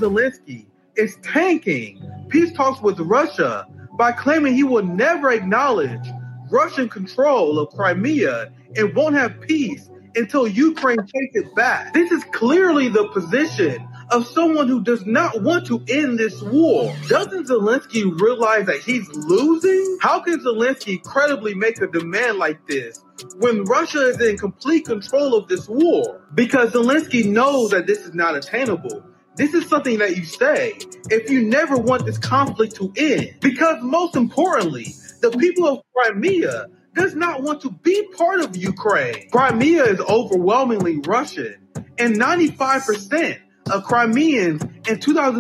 Zelensky is tanking peace talks with Russia by claiming he will never acknowledge Russian control of Crimea and won't have peace until Ukraine takes it back. This is clearly the position of someone who does not want to end this war. Doesn't Zelensky realize that he's losing? How can Zelensky credibly make a demand like this when Russia is in complete control of this war? Because Zelensky knows that this is not attainable. This is something that you say if you never want this conflict to end. Because most importantly, the people of Crimea does not want to be part of Ukraine. Crimea is overwhelmingly Russian, and 95% of Crimeans in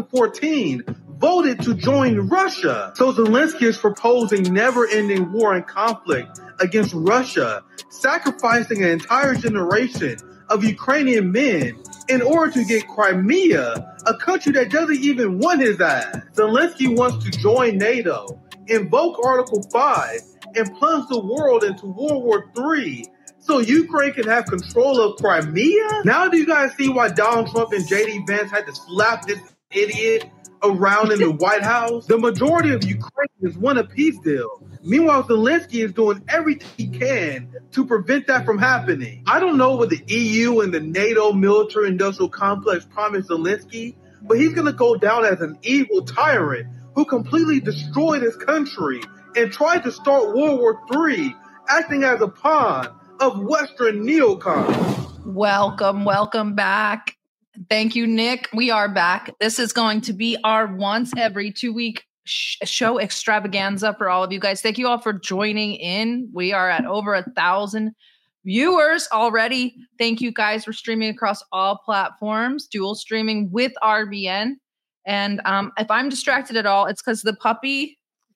2014 voted to join Russia. So Zelensky is proposing never-ending war and conflict against Russia, sacrificing an entire generation of Ukrainian men in order to get Crimea, a country that doesn't even want his ass. Zelensky wants to join NATO, invoke Article 5, and plunge the world into World War III so Ukraine can have control of Crimea? Now do you guys see why Donald Trump and J.D. Vance had to slap this idiot around in the White House? The majority of Ukrainians want a peace deal. Meanwhile, Zelensky is doing everything he can to prevent that from happening. I don't know what the EU and the NATO military-industrial complex promised Zelensky, but he's going to go down as an evil tyrant who completely destroyed his country and tried to start World War III, acting as a pawn of Western neocons. Welcome back. Thank you, Nick. We are back. This is going to be our once every 2 week show extravaganza for all of you guys. Thank you all for joining in. We are at over 1,000 viewers already. Thank you guys for streaming across all platforms, dual streaming with RBN. And if I'm distracted at all, it's because the puppy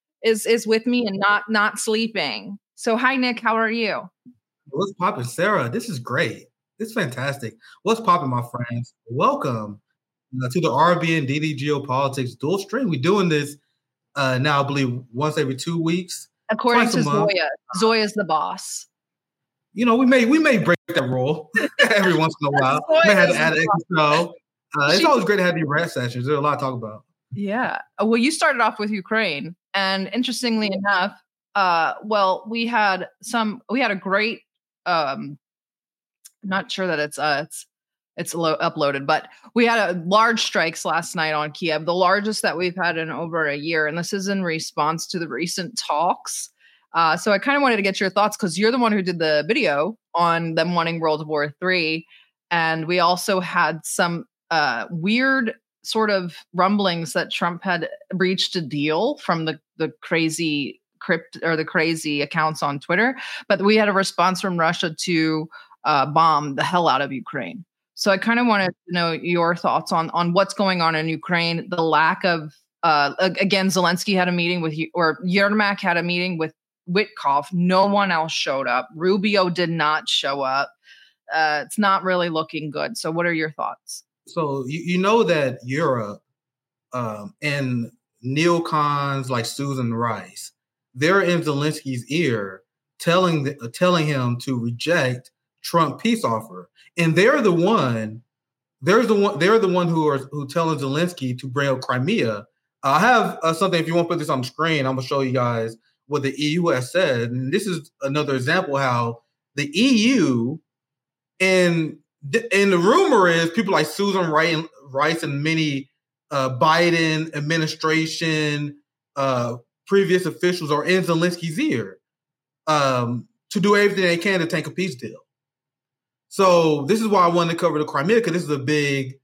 is with me and not sleeping. So hi, Nick. How are you? What's poppin', Sarah? This is great. This is fantastic. What's poppin', my friends? Welcome to the RBN DD Geopolitics dual stream. We're doing this now, I believe, once every 2 weeks. According to Zoya. Zoya's the boss. You know, we may break that rule every once in a while. We may have to add an extra show. It's always great to have these rant sessions. There's a lot to talk about. Yeah. Well, you started off with Ukraine, and interestingly enough, we had a great. Not sure that it's uploaded, but we had a large strikes last night on Kiev, the largest that we've had in over a year, and this is in response to the recent talks. So I kind of wanted to get your thoughts because you're the one who did the video on them wanting World War III, and we also had some weird sort of rumblings that Trump had breached a deal from the crazy the crazy accounts on Twitter, but we had a response from Russia to bomb the hell out of Ukraine. So I kind of wanted to know your thoughts on what's going on in Ukraine, the lack of, again, Zelensky had a meeting or Yermak had a meeting with Witkoff. No one else showed up. Rubio did not show up. It's not really looking good. So what are your thoughts? So you know that Europe and neocons like Susan Rice, they're in Zelensky's ear telling him to reject Trump peace offer. And they're the one who telling Zelensky to bring up Crimea. I have something, if you want to put this on the screen, I'm going to show you guys what the EU has said. And this is another example how the EU, and the rumor is people like Susan Rice and many Biden administration previous officials are in Zelensky's ear to do everything they can to tank a peace deal. So this is why I wanted to cover the Crimea, because this is a big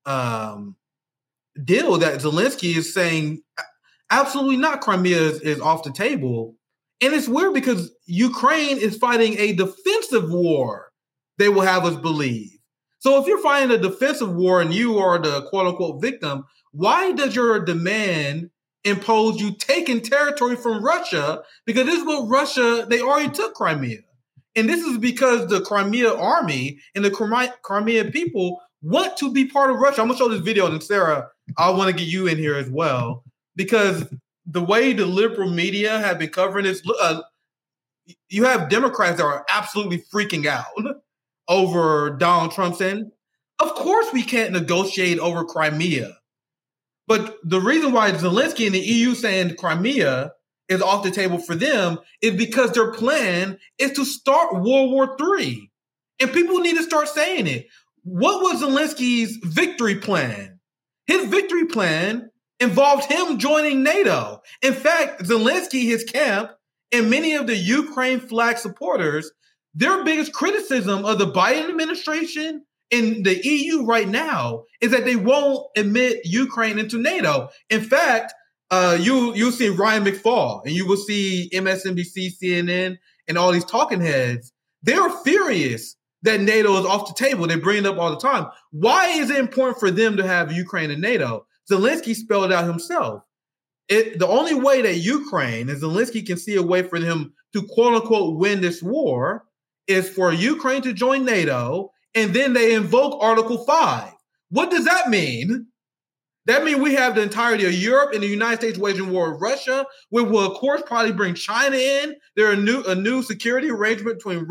deal that Zelensky is saying absolutely not. Crimea is off the table. And it's weird because Ukraine is fighting a defensive war, they will have us believe. So if you're fighting a defensive war and you are the quote unquote victim, why does your demand impose you taking territory from Russia? Because this is what Russia, they already took Crimea. And this is because the Crimea army and the Crimea people want to be part of Russia. I'm going to show this video, and Sarah, I want to get you in here as well, because the way the liberal media have been covering this, you have Democrats that are absolutely freaking out over Donald Trump saying, of course we can't negotiate over Crimea. But the reason why Zelensky and the EU saying Crimea is off the table for them is because their plan is to start World War III. And people need to start saying it. What was Zelensky's victory plan? His victory plan involved him joining NATO. In fact, Zelensky, his camp, and many of the Ukraine flag supporters, their biggest criticism of the Biden administration and the EU right now is that they won't admit Ukraine into NATO. In fact, you'll see Ryan McFall and you will see MSNBC, CNN, and all these talking heads. They're furious that NATO is off the table. They bring it up all the time. Why is it important for them to have Ukraine in NATO? Zelensky spelled it out himself. The only way that Ukraine and Zelensky can see a way for them to quote unquote win this war is for Ukraine to join NATO, and then they invoke Article 5. What does that mean? That means we have the entirety of Europe and the United States waging war with Russia, which will, of course, probably bring China in. There are a new security arrangement between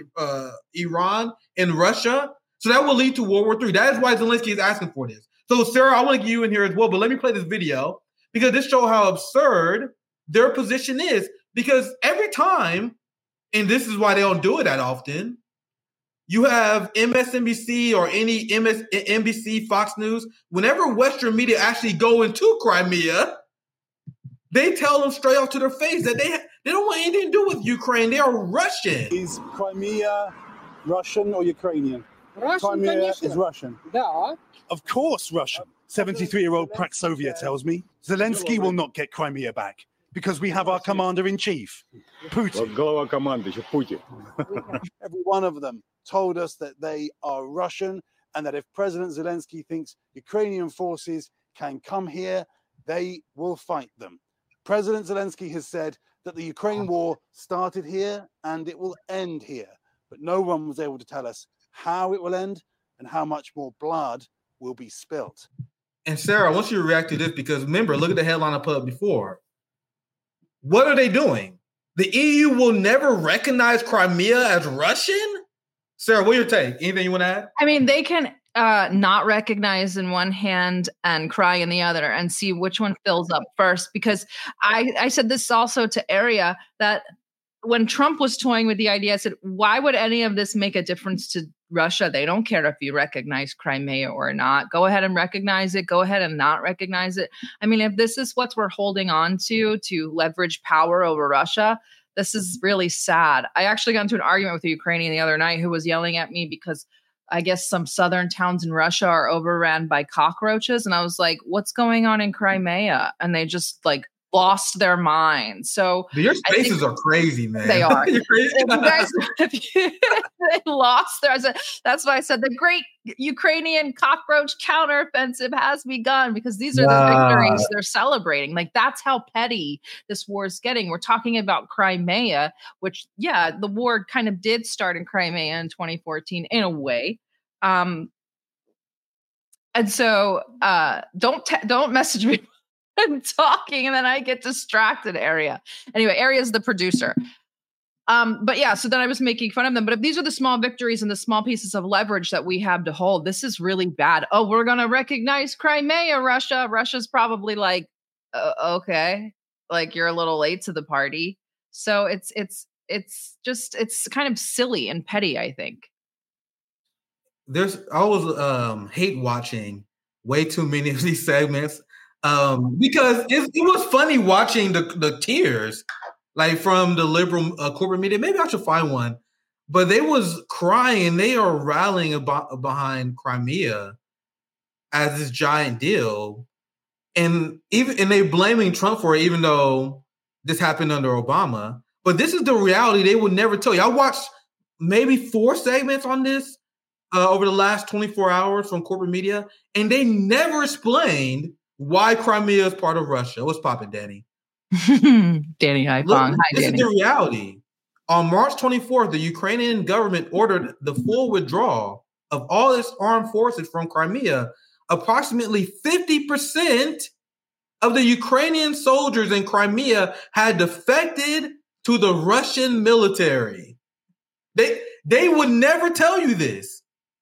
Iran and Russia. So that will lead to World War III. That is why Zelensky is asking for this. So, Sarah, I want to get you in here as well, but let me play this video because this shows how absurd their position is. Because every time, and this is why they don't do it that often, you have MSNBC or any NBC, Fox News, whenever Western media actually go into Crimea, they tell them straight off to their face that they don't want anything to do with Ukraine. They are Russian. Is Crimea Russian or Ukrainian? Russian, Crimea is Russian. Да. Of course Russian. 73-year-old Praxovia tells me Zelensky will not get Crimea back because we have our commander-in-chief, Putin. Голова командующий, Putin. Every one of them told us that they are Russian and that if President Zelensky thinks Ukrainian forces can come here, they will fight them. President Zelensky has said that the Ukraine war started here and it will end here, but no one was able to tell us how it will end and how much more blood will be spilt. And Sarah, I want you to react to this because remember, look at the headline I put up before. What are they doing? The EU will never recognize Crimea as Russian? Sarah, what's your take? Anything you want to add? I mean, they can not recognize in one hand and cry in the other and see which one fills up first. Because I said this also to Aria that when Trump was toying with the idea, I said, why would any of this make a difference to Russia? They don't care if you recognize Crimea or not. Go ahead and recognize it. Go ahead and not recognize it. I mean, if this is what we're holding on to leverage power over Russia, this is really sad. I actually got into an argument with a Ukrainian the other night who was yelling at me because I guess some southern towns in Russia are overrun by cockroaches. And I was like, what's going on in Crimea? And they just lost their minds. So your spaces are crazy, man. They are. They lost their. That's why I said the great Ukrainian cockroach counteroffensive has begun because these are the victories they're celebrating. That's how petty this war is getting. We're talking about Crimea, which the war kind of did start in Crimea in 2014 in a way. And so don't message me. I'm talking and then I get distracted. Aria. Anyway, Aria's the producer. But yeah, so then I was making fun of them. But if these are the small victories and the small pieces of leverage that we have to hold, this is really bad. Oh, we're going to recognize Crimea, Russia. Russia's probably okay, you're a little late to the party. So it's kind of silly and petty, I think. I was hate watching way too many of these segments. Because it was funny watching the tears from the liberal corporate media. Maybe I should find one, but they was crying. They are rallying behind Crimea as this giant deal, and they blaming Trump for it, even though this happened under Obama. But this is the reality they would never tell you. I watched maybe 4 segments on this over the last 24 hours from corporate media, and they never explained why Crimea is part of Russia. What's poppin', Danny? Danny Haifong. Hi, this Danny. is the reality. On March 24th, the Ukrainian government ordered the full withdrawal of all its armed forces from Crimea. Approximately 50% of the Ukrainian soldiers in Crimea had defected to the Russian military. They would never tell you this.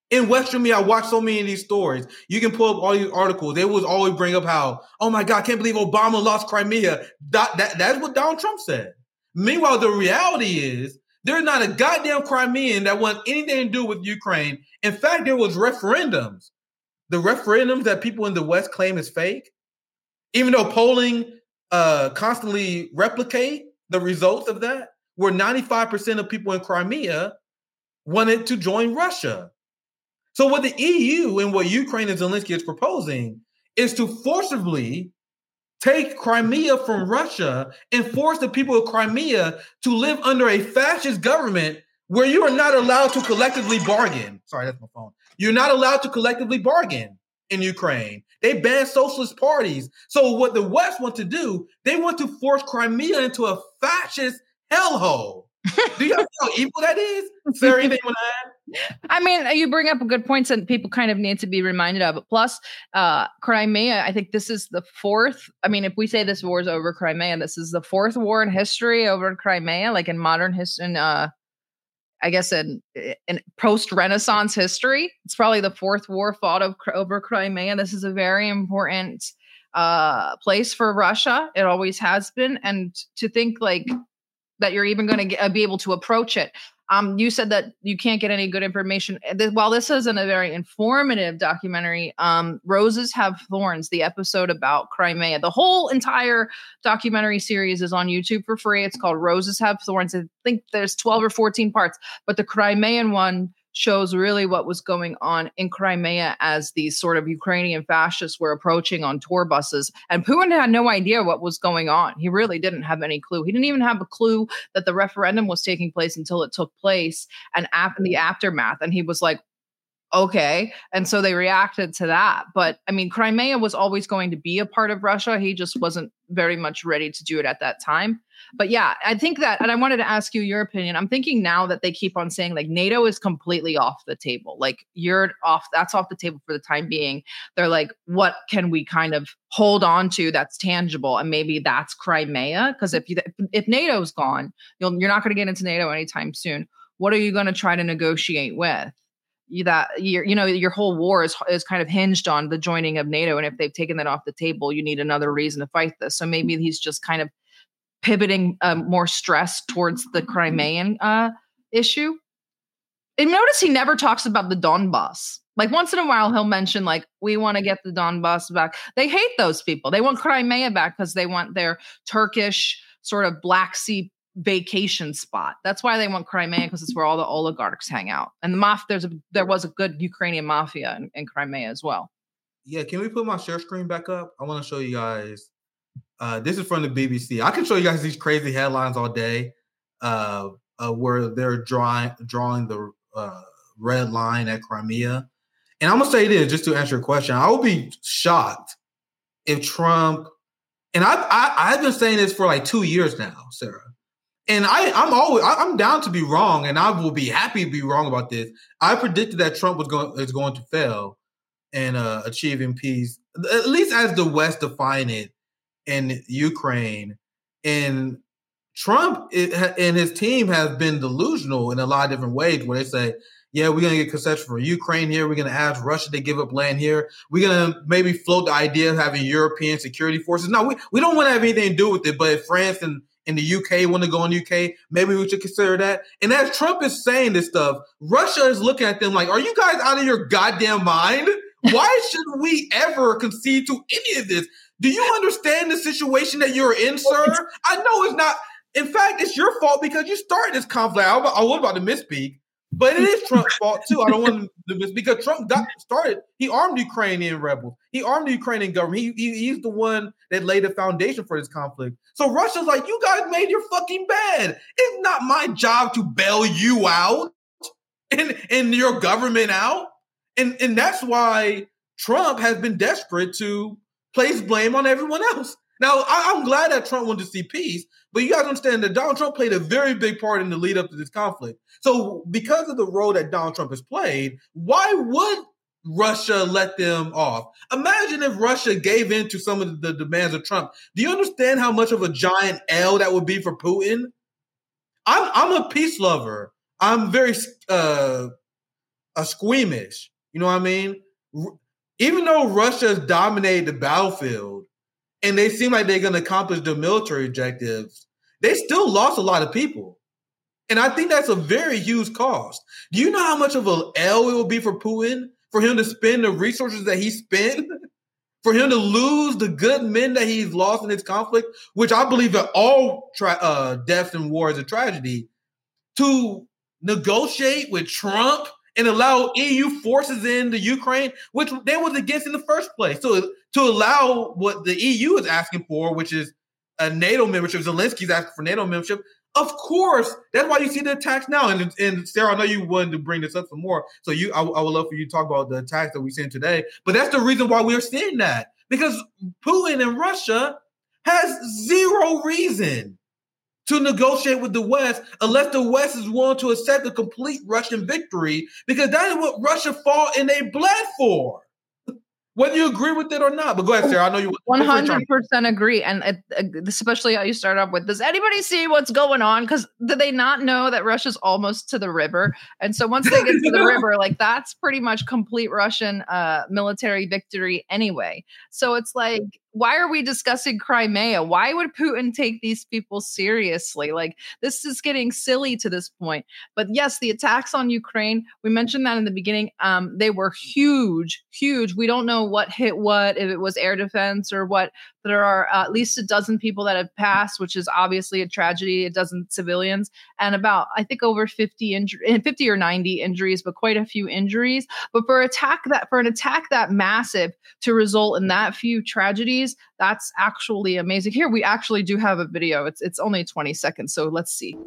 In Western media, I watch so many of these stories. You can pull up all these articles. They will always bring up how, oh my God, I can't believe Obama lost Crimea. That's what Donald Trump said. Meanwhile, the reality is there's not a goddamn Crimean that wants anything to do with Ukraine. In fact, there was referendums. The referendums that people in the West claim is fake, even though polling constantly replicate the results of that, where 95% of people in Crimea wanted to join Russia. So what the EU and what Ukraine and Zelensky is proposing is to forcibly take Crimea from Russia and force the people of Crimea to live under a fascist government where you are not allowed to collectively bargain. Sorry, that's my phone. You're not allowed to collectively bargain in Ukraine. They banned socialist parties. So what the West want to do, they want to force Crimea into a fascist hellhole. Do you know how evil that is? Is there anything you want to add? I mean, you bring up good points that people kind of need to be reminded of. Plus, Crimea, I think this is the fourth. I mean, if we say this war is over Crimea, this is the fourth war in history over Crimea, like in modern history, I guess in post-Renaissance history. It's probably the fourth war fought over Crimea. This is a very important place for Russia. It always has been. And to think like that you're even going to be able to approach it. You said that you can't get any good information. While this isn't a very informative documentary, Roses Have Thorns, the episode about Crimea, the whole entire documentary series is on YouTube for free. It's called Roses Have Thorns. I think there's 12 or 14 parts, but the Crimean one shows really what was going on in Crimea as these sort of Ukrainian fascists were approaching on tour buses. And Putin had no idea what was going on. He really didn't have any clue. He didn't even have a clue that the referendum was taking place until it took place and in the aftermath. And he was like, okay. And so they reacted to that. But I mean, Crimea was always going to be a part of Russia. He just wasn't very much ready to do it at that time. But yeah, I think that, and I wanted to ask you your opinion. I'm thinking now that they keep on saying like NATO is completely off the table. Like that's off the table for the time being. They're like, what can we kind of hold on to that's tangible? And maybe that's Crimea. Because if NATO's gone, you're not going to get into NATO anytime soon. What are you going to try to negotiate with? Your whole war is kind of hinged on the joining of NATO. And if they've taken that off the table, you need another reason to fight this. So maybe he's just kind of pivoting more stress towards the Crimean issue. And notice he never talks about the Donbass. Like once in a while, he'll mention like, we want to get the Donbass back. They hate those people. They want Crimea back because they want their Turkish sort of Black Sea vacation spot. That's why they want Crimea, because it's where all the oligarchs hang out. And there was a good Ukrainian mafia in Crimea as well. Yeah, can we put my share screen back up? I want to show you guys. This is from the BBC. I can show you guys these crazy headlines all day, where they're drawing the red line at Crimea. And I'm gonna say this just to answer your question. I would be shocked if Trump, and I've been saying this for like 2 years now, Sarah. And I'm down to be wrong, and I will be happy to be wrong about this. I predicted that Trump is going to fail in achieving peace, at least as the West define it in Ukraine. And Trump and his team have been delusional in a lot of different ways, where they say, yeah, we're going to get concession for Ukraine here. We're going to ask Russia to give up land here. We're going to maybe float the idea of having European security forces. No, we don't want to have anything to do with it, but if France and the UK want to go in the UK, maybe we should consider that. And as Trump is saying this stuff, Russia is looking at them like, are you guys out of your goddamn mind? Why should we ever concede to any of this? Do you understand the situation that you're in, sir? I know it's not. In fact, it's your fault because you started this conflict. I was about to misspeak, but it is Trump's fault too. I don't want to misspeak because Trump got started. He armed Ukrainian rebels. He armed the Ukrainian government. He's the one that laid the foundation for this conflict. So Russia's like, you guys made your fucking bed. It's not my job to bail you out and your government out. And that's why Trump has been desperate to place blame on everyone else. Now, I'm glad that Trump wanted to see peace, but you guys understand that Donald Trump played a very big part in the lead up to this conflict. So because of the role that Donald Trump has played, why would Russia let them off? Imagine if Russia gave in to some of the demands of Trump. Do you understand how much of a giant L that would be for Putin? I'm a peace lover. I'm very a squeamish. You know what I mean? Even though Russia's dominated the battlefield and they seem like they're going to accomplish their military objectives, they still lost a lot of people. And I think that's a very huge cost. Do you know how much of an L it will be for Putin, for him to spend the resources that he spent, for him to lose the good men that he's lost in this conflict, which I believe that all deaths in war is a tragedy, to negotiate with Trump and allow EU forces into Ukraine, which they was against in the first place. So to allow what the EU is asking for, which is a NATO membership, Zelensky's asking for NATO membership, of course, that's why you see the attacks now. And Sarah, I know you wanted to bring this up some more. So I would love for you to talk about the attacks that we've seen today. But that's the reason why we're seeing that. Because Putin and Russia has zero reason to negotiate with the West unless the West is willing to accept a complete Russian victory, because that is what Russia fought and they bled for. Whether you agree with it or not. But go ahead, Sarah. I know you 100% agree. And especially how you start off with, does anybody see what's going on? Because do they not know that Russia's almost to the river? And so once they get to the river, like that's pretty much complete Russian military victory anyway. So it's like, why are we discussing Crimea? Why would Putin take these people seriously? Like, this is getting silly to this point. But yes, the attacks on Ukraine, we mentioned that in the beginning. They were huge, huge. We don't know what hit what, if it was air defense or what. There are at least a dozen people that have passed, which is obviously a tragedy, a dozen civilians, and about, I think, over 50 or 90 injuries, but quite a few injuries. But for an attack that massive to result in that few tragedies, that's actually amazing. Here, we actually do have a video. It's only 20 seconds, so let's see.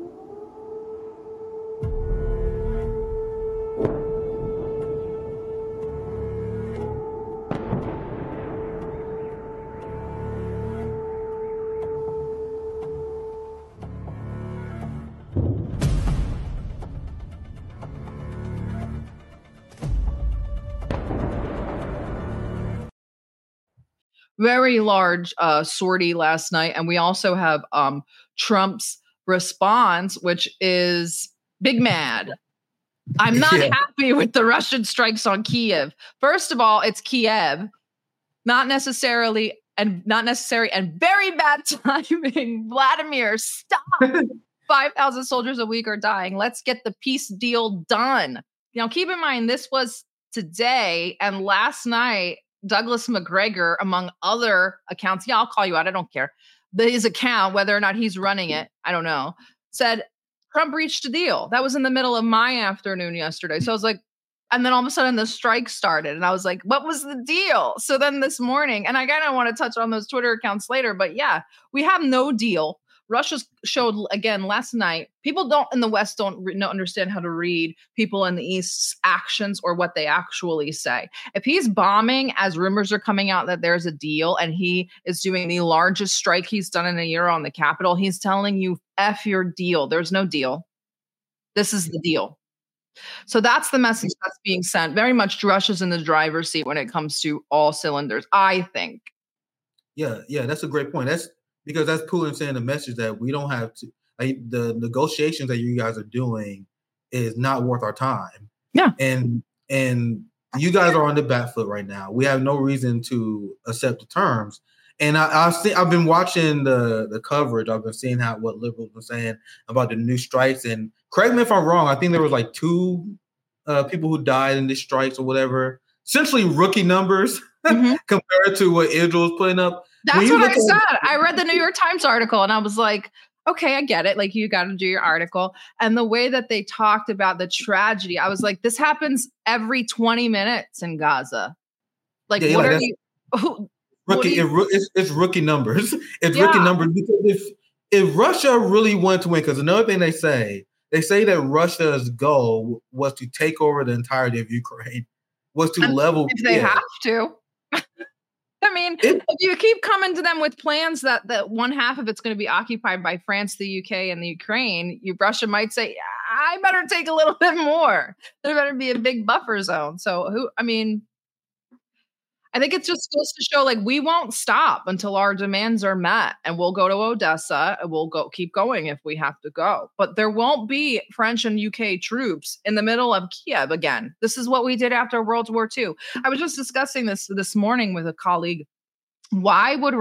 Very large sortie last night. And we also have Trump's response, which is big mad. I'm not happy with the Russian strikes on Kiev. First of all, it's Kiev, not necessary and very bad timing. Vladimir, stop. 5,000 soldiers a week are dying. Let's get the peace deal done. Now, keep in mind, this was today, and last night, Douglas McGregor, among other accounts, I'll call you out, I don't care, his account, whether or not he's running it, I don't know, said Trump reached a deal. That was in the middle of my afternoon yesterday. So I was like, and then all of a sudden the strike started, and I was like, what was the deal? So then this morning, and I kind of want to touch on those Twitter accounts later, but yeah, we have no deal. Russia showed again last night. People in the West don't understand how to read people in the East's actions or what they actually say. If he's bombing, as rumors are coming out that there's a deal, and he is doing the largest strike he's done in a year on the Capitol, he's telling you, F your deal. There's no deal. This is the deal. So that's the message that's being sent. Very much Russia's in the driver's seat when it comes to all cylinders, I think. Yeah, that's a great point. Because that's Putin saying the message that we don't have to, like, the negotiations that you guys are doing is not worth our time. Yeah. And you guys are on the back foot right now. We have no reason to accept the terms. And I've been watching the coverage. I've been seeing what liberals been saying about the new strikes. And correct me if I'm wrong, I think there was like 2 people who died in these strikes or whatever. Essentially rookie numbers compared to what Israel's putting up. That's what I said. I read the New York Times article and I was like, okay, I get it. Like, you got to do your article. And the way that they talked about the tragedy, I was like, this happens every 20 minutes in Gaza. Like, what are you? It's rookie numbers. It's rookie numbers, because if Russia really wanted to win, because another thing they say that Russia's goal was to take over the entirety of Ukraine, was to level. If they have to. I mean, if you keep coming to them with plans that one half of it's going to be occupied by France, the UK, and the Ukraine, Russia might say, I better take a little bit more. There better be a big buffer zone. So I think it just goes to show, like, we won't stop until our demands are met, and we'll go to Odessa and we'll keep going if we have to go. But there won't be French and UK troops in the middle of Kiev again. This is what we did after World War II. I was just discussing this morning with a colleague. Why would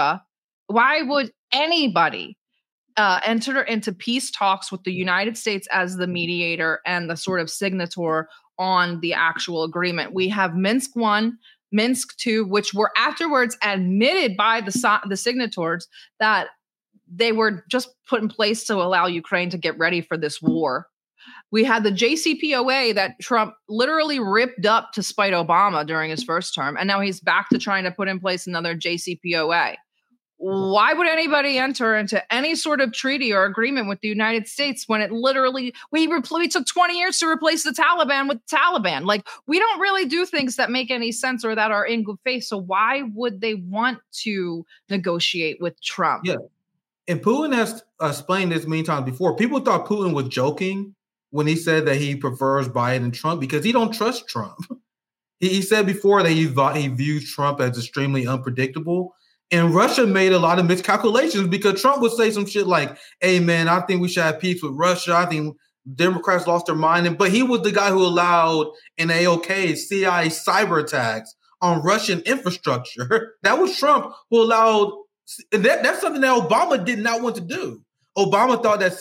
anybody enter into peace talks with the United States as the mediator and the sort of signator on the actual agreement? We have Minsk 1, Minsk 2, which were afterwards admitted by the signatories that they were just put in place to allow Ukraine to get ready for this war. We had the JCPOA that Trump literally ripped up to spite Obama during his first term, and now he's back to trying to put in place another JCPOA. Why would anybody enter into any sort of treaty or agreement with the United States when it literally, we took 20 years to replace the Taliban with the Taliban? Like, we don't really do things that make any sense or that are in good faith. So why would they want to negotiate with Trump? Yeah. And Putin has explained this many times before. People thought Putin was joking when he said that he prefers Biden and Trump because he don't trust Trump. He said before that he views Trump as extremely unpredictable. And Russia made a lot of miscalculations because Trump would say some shit like, hey, man, I think we should have peace with Russia. I think Democrats lost their mind. But he was the guy who allowed in AOK CIA cyber attacks on Russian infrastructure. That was Trump who allowed. And that's something that Obama did not want to do. Obama thought that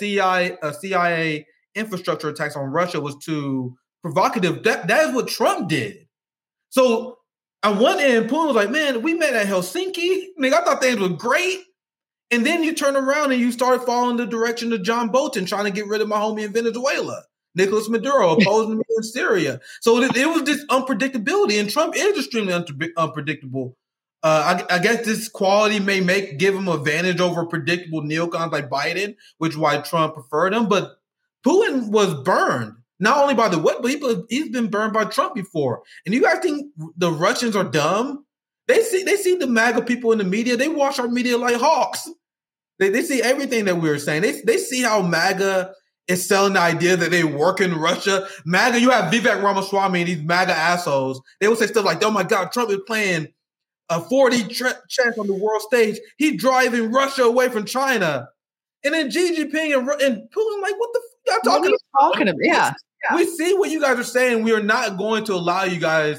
CIA infrastructure attacks on Russia was too provocative. That is what Trump did. So on one end, Putin was like, man, we met at Helsinki. Nigga, I thought things were great. And then you turn around and you start following the direction of John Bolton, trying to get rid of my homie in Venezuela. Nicolas Maduro opposing me in Syria. So it was this unpredictability. And Trump is extremely unpredictable. I guess this quality may give him advantage over predictable neocons like Biden, which is why Trump preferred him. But Putin was burned. Not only by the West, but he's been burned by Trump before. And you guys think the Russians are dumb? They see the MAGA people in the media. They watch our media like hawks. They see everything that we're saying. They see how MAGA is selling the idea that they work in Russia. MAGA, you have Vivek Ramaswamy and these MAGA assholes. They will say stuff like, oh my God, Trump is playing a 4D chess on the world stage. He's driving Russia away from China. And then Xi Jinping and Putin like, what the f*** y'all talking about? Yeah. We see what you guys are saying. We are not going to allow you guys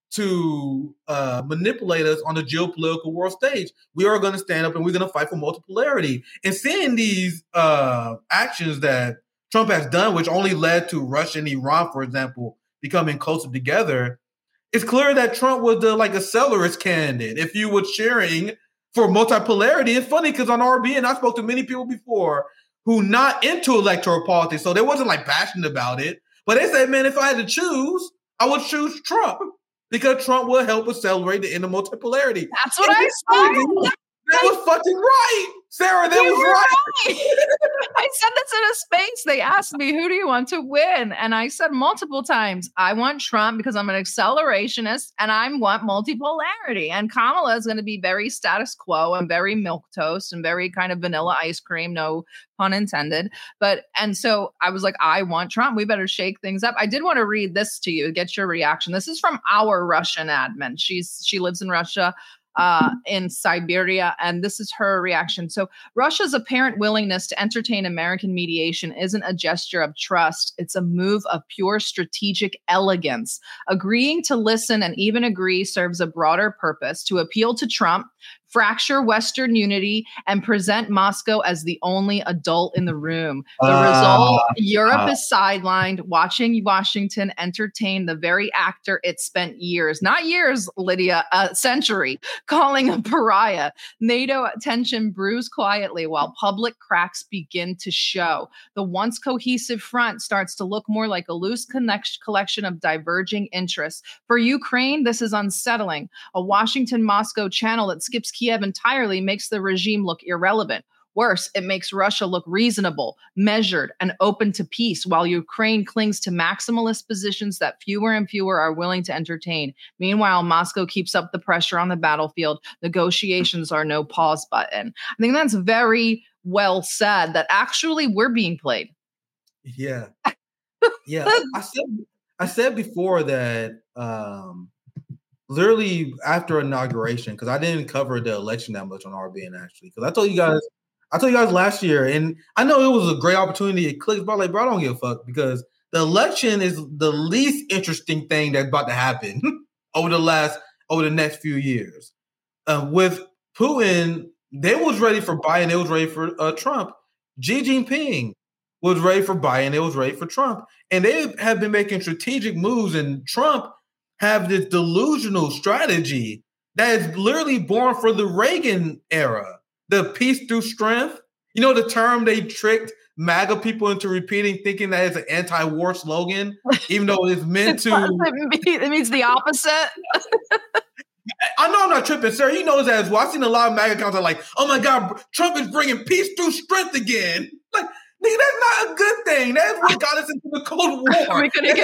to manipulate us on the geopolitical world stage. We are going to stand up and we're going to fight for multipolarity. And seeing these actions that Trump has done, which only led to Russia and Iran, for example, becoming closer together, it's clear that Trump was a accelerist candidate. If you were cheering for multipolarity, it's funny because on RBN, I spoke to many people before who not into electoral politics, so they wasn't passionate about it. But they said, man, if I had to choose, I would choose Trump because Trump will help accelerate the end of multipolarity. That's what I said. That was fucking right. Sarah, that was right. I said this in a space. They asked me, who do you want to win? And I said multiple times, I want Trump because I'm an accelerationist and I want multipolarity. And Kamala is going to be very status quo and very milquetoast and very kind of vanilla ice cream, no pun intended. And so I was like, I want Trump. We better shake things up. I did want to read this to you, get your reaction. This is from our Russian admin. She lives in Russia. In Siberia, and this is her reaction. So Russia's apparent willingness to entertain American mediation isn't a gesture of trust. It's a move of pure strategic elegance. Agreeing to listen and even agree serves a broader purpose: to appeal to Trump, fracture Western unity, and present Moscow as the only adult in the room. The result, Europe is sidelined, watching Washington entertain the very actor it spent years, not years, Lydia, a century, calling a pariah. NATO tension brews quietly while public cracks begin to show. The once cohesive front starts to look more like a loose collection of diverging interests. For Ukraine, this is unsettling. A Washington-Moscow channel that skips Kiev entirely makes the regime look irrelevant. Worse, it makes Russia look reasonable, measured, and open to peace, while Ukraine clings to maximalist positions that fewer and fewer are willing to entertain. Meanwhile, Moscow keeps up the pressure on the battlefield. Negotiations are no pause button. I think that's very well said, that actually we're being played. Yeah. Yeah. I said before that literally after inauguration, because I didn't cover the election that much on RBN actually. Because I told you guys last year, and I know it was a great opportunity. It clicked, but like, bro, I don't give a fuck because the election is the least interesting thing that's about to happen over the next few years. With Putin, they was ready for Biden, they was ready for Trump. Xi Jinping was ready for Biden, they was ready for Trump. And they have been making strategic moves, and Trump have this delusional strategy that is literally born for the Reagan era. The peace through strength. You know the term they tricked MAGA people into repeating, thinking that it's an anti-war slogan, even though it's meant to. It means the opposite. I know I'm not tripping, sir. You know that as well. I've seen a lot of MAGA accounts that are like, oh my God, Trump is bringing peace through strength again. Like, nigga, that's not a good thing. That's what got us into the Cold War.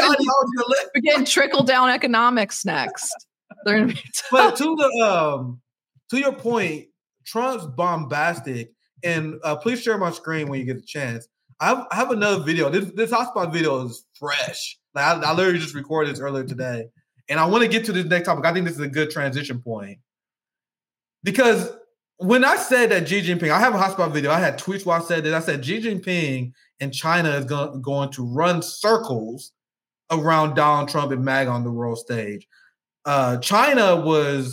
We're getting trickle-down economics next. But to your point, Trump's bombastic, and please share my screen when you get a chance. I have another video. This hotspot video is fresh. Like I literally just recorded this earlier today. And I want to get to this next topic. I think this is a good transition point. Because when I said that Xi Jinping, I have a hotspot video. I had tweets while I said that. I said Xi Jinping and China is going to run circles around Donald Trump and MAGA on the world stage. China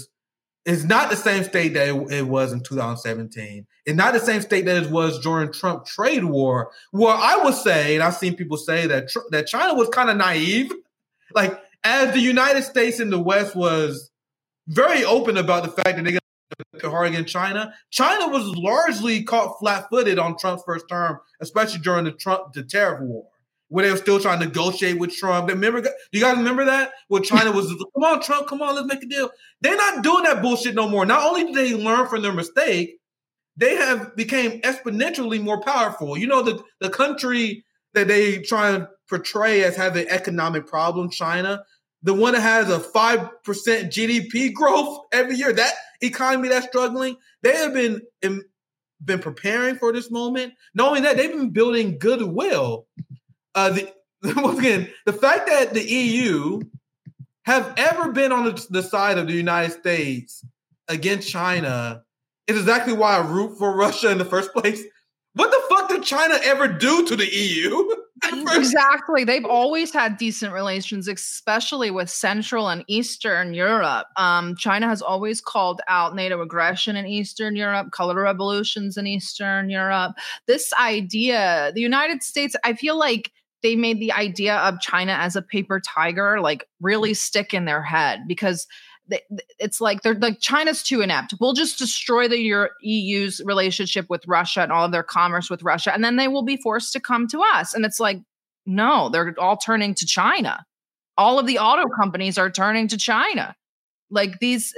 is not the same state that it was in 2017. It's not the same state that it was during Trump trade war. Well, I would say, and I've seen people say that China was kind of naive. Like, as the United States and the West was very open about the fact that they're going to go hard against China, China was largely caught flat-footed on Trump's first term, especially during the tariff war, where they were still trying to negotiate with Trump. Do you guys remember that? Where China was, come on, Trump, come on, let's make a deal. They're not doing that bullshit no more. Not only did they learn from their mistake, they have became exponentially more powerful. You know, the country that they try and portray as having economic problems, China, the one that has a 5% GDP growth every year, that economy that's struggling, they have been preparing for this moment. Not only that, they've been building goodwill. Once again, the fact that the EU have ever been on the side of the United States against China is exactly why I root for Russia in the first place. What the fuck did China ever do to the EU? Exactly. They've always had decent relations, especially with Central and Eastern Europe. China has always called out NATO aggression in Eastern Europe, color revolutions in Eastern Europe. This idea, the United States, I feel like they made the idea of China as a paper tiger like really stick in their head because it's like they're like China's too inept. We'll just destroy the EU's relationship with Russia and all of their commerce with Russia, and then they will be forced to come to us. And it's like, no, they're all turning to China. All of the auto companies are turning to China. Like it's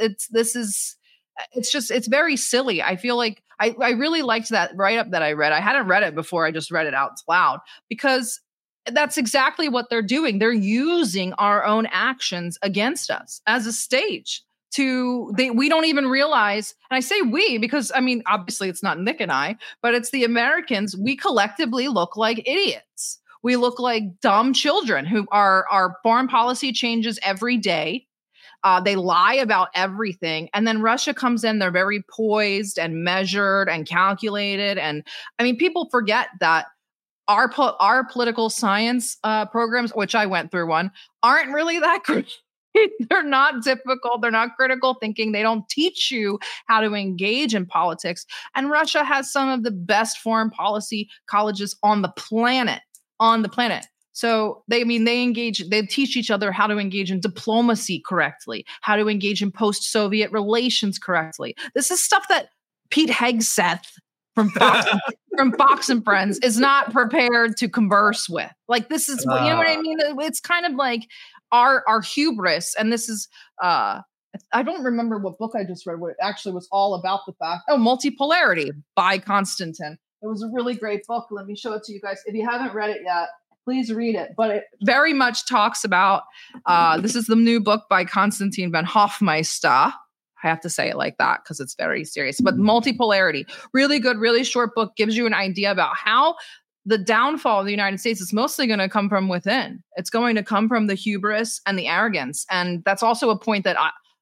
very silly. I feel like I really liked that write-up that I read. I hadn't read it before. I just read it out loud because that's exactly what they're doing. They're using our own actions against us as a stage we don't even realize. And I say we, because I mean, obviously it's not Nick and I, but it's the Americans. We collectively look like idiots. We look like dumb children who our foreign policy changes every day. They lie about everything. And then Russia comes in, they're very poised and measured and calculated. And I mean, people forget that our political science programs, which I went through one, aren't really that great. They're not difficult. They're not critical thinking. They don't teach you how to engage in politics. And Russia has some of the best foreign policy colleges on the planet. So they teach each other how to engage in diplomacy correctly, how to engage in post-Soviet relations correctly. This is stuff that Pete Hegseth from Fox and Friends is not prepared to converse with. Like this is, you know what I mean? It's kind of like our hubris. And this is, I don't remember what book I just read, what it actually was all about the fact. Oh, Multipolarity by Konstantin. It was a really great book. Let me show it to you guys. If you haven't read it yet, please read it. But it very much talks about, this is the new book by Konstantin van Hofmeister. I have to say it like that because it's very serious. But Multipolarity, really good, really short book, gives you an idea about how the downfall of the United States is mostly going to come from within. It's going to come from the hubris and the arrogance. And that's also a point that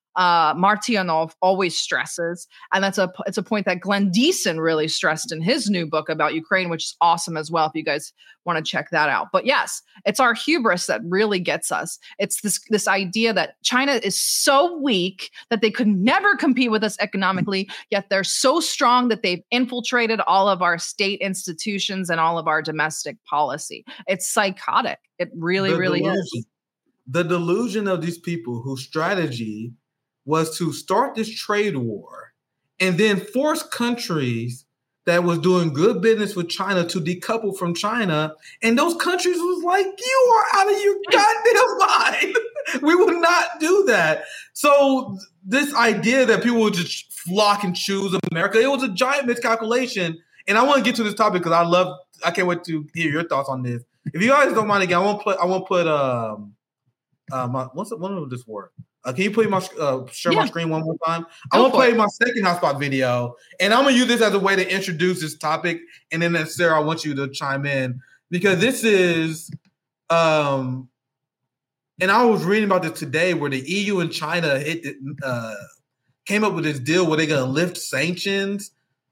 Martyanov always stresses. And it's a point that Glenn Deason really stressed in his new book about Ukraine, which is awesome as well, if you guys want to check that out. But yes, it's our hubris that really gets us. It's this idea that China is so weak that they could never compete with us economically, yet they're so strong that they've infiltrated all of our state institutions and all of our domestic policy. It's psychotic. It really, really is. The delusion of these people whose strategy was to start this trade war and then force countries that was doing good business with China to decouple from China. And those countries was like, you are out of your goddamn mind. We would not do that. So this idea that people would just flock and choose America, it was a giant miscalculation. And I want to get to this topic because I can't wait to hear your thoughts on this. If you guys don't mind again, I won't put when will this work? Can you play share my screen one more time? I'm going to play my second hotspot video, and I'm going to use this as a way to introduce this topic. And then, Sarah, I want you to chime in because this is, and I was reading about this today where the EU and China came up with this deal where they're going to lift sanctions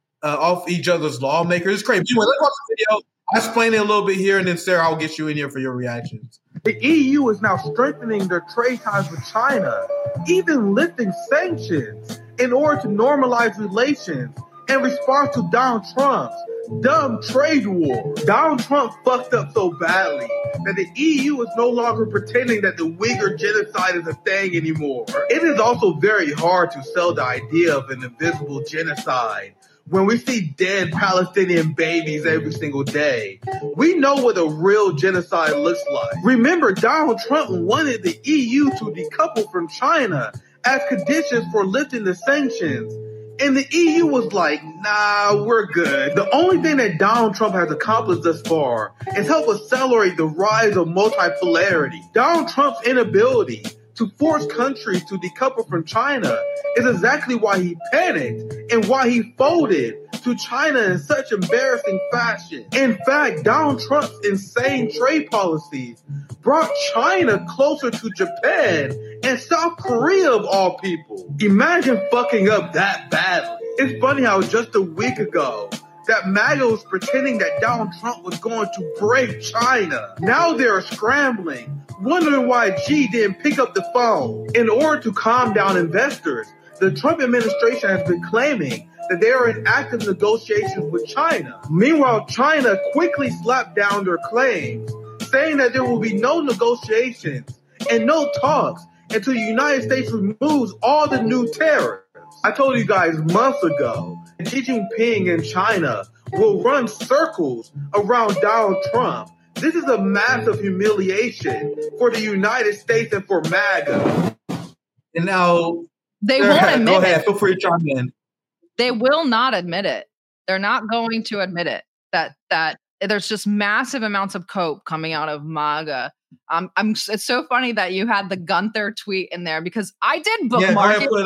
off each other's lawmakers. It's crazy. Anyway, let's watch the video. I'll explain it a little bit here, and then, Sarah, I'll get you in here for your reactions. The EU is now strengthening their trade ties with China, even lifting sanctions in order to normalize relations in response to Donald Trump's dumb trade war. Donald Trump fucked up so badly that the EU is no longer pretending that the Uyghur genocide is a thing anymore. It is also very hard to sell the idea of an invisible genocide when we see dead Palestinian babies every single day. We know what a real genocide looks like. Remember, Donald Trump wanted the EU to decouple from China as conditions for lifting the sanctions. And the EU was like, nah, we're good. The only thing that Donald Trump has accomplished thus far is help accelerate the rise of multipolarity. Donald Trump's inability to force countries to decouple from China is exactly why he panicked and why he folded to China in such embarrassing fashion. In fact, Donald Trump's insane trade policies brought China closer to Japan and South Korea of all people. Imagine fucking up that badly. It's funny how just a week ago, that MAGA was pretending that Donald Trump was going to break China. Now they're scrambling, wondering why Xi didn't pick up the phone. In order to calm down investors, the Trump administration has been claiming that they are in active negotiations with China. Meanwhile, China quickly slapped down their claims, saying that there will be no negotiations and no talks until the United States removes all the new tariffs. I told you guys months ago, Xi Jinping in China will run circles around Donald Trump. This is a massive humiliation for the United States and for MAGA. And now, they won't admit go ahead. it. Feel free to chime in. They will not admit it. They're not going to admit it. That there's just massive amounts of cope coming out of MAGA. It's so funny that you had the Gunther tweet in there because I did bookmark it too.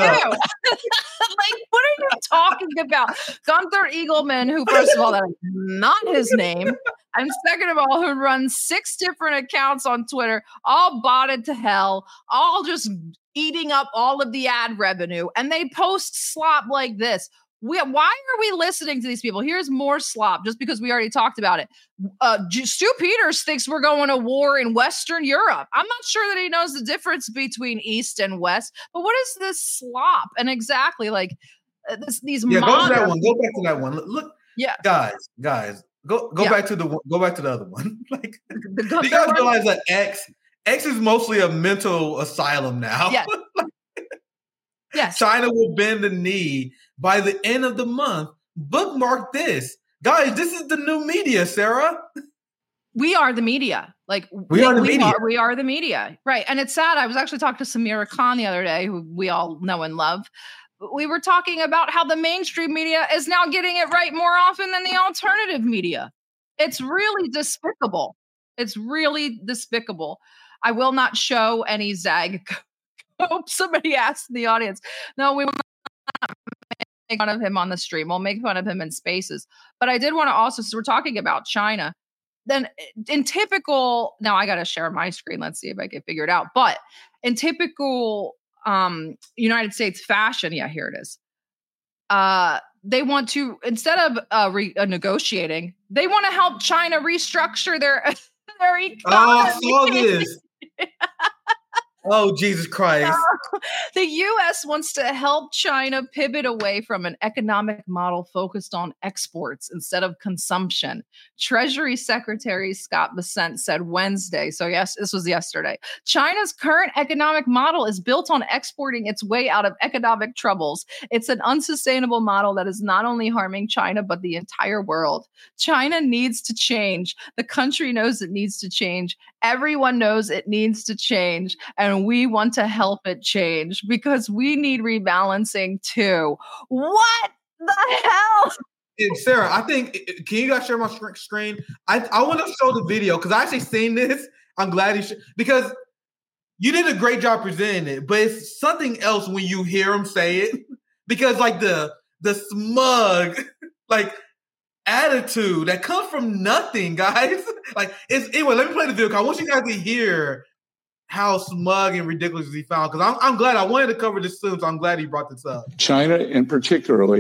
Like, what are you talking about? Gunther Eagleman, who, first of all, that is not his name. And second of all, who runs 6 different accounts on Twitter, all botted to hell, all just eating up all of the ad revenue. And they post slop like this. Why are we listening to these people? Here's more slop, just because we already talked about it. Stu Peters thinks we're going to war in Western Europe. I'm not sure that he knows the difference between East and West, but what is this slop? And exactly like these. Yeah, go to that one. Go back to that one. Look, yeah, guys, go back to the other one. Like, do you guys realize that X is mostly a mental asylum now? Yeah. Yes. China will bend the knee by the end of the month. Bookmark this. Guys, this is the new media, Sarah. We are the media. Like we are the media. We are the media. Right. And it's sad. I was actually talking to Samira Khan the other day, who we all know and love. We were talking about how the mainstream media is now getting it right more often than the alternative media. It's really despicable. It's really despicable. I will not show any Zag. Hope somebody asked in the audience. No, we will not make fun of him on the stream. We'll make fun of him in spaces. But I did want to also, so we're talking about China. Then in typical, now I got to share my screen. Let's see if I can figure it out. But in typical United States fashion. Yeah, here it is. They want to, instead of negotiating, they want to help China restructure their economy. Oh, I saw this. Oh, Jesus Christ. The U.S. wants to help China pivot away from an economic model focused on exports instead of consumption. Treasury Secretary Scott Bessent said Wednesday, so yes, this was yesterday, China's current economic model is built on exporting its way out of economic troubles. It's an unsustainable model that is not only harming China, but the entire world. China needs to change. The country knows it needs to change. Everyone knows it needs to change, and we want to help it change because we need rebalancing too. What the hell? Sarah, I think, can you guys share my screen? I want to show the video because I actually seen this. I'm glad you because you did a great job presenting it, but it's something else when you hear him say it because like the smug, like, attitude that comes from nothing, guys. Like, anyway, let me play the video. I want you guys to hear how smug and ridiculous he found. Because I'm glad I wanted to cover this soon, so I'm glad he brought this up. China, in particular,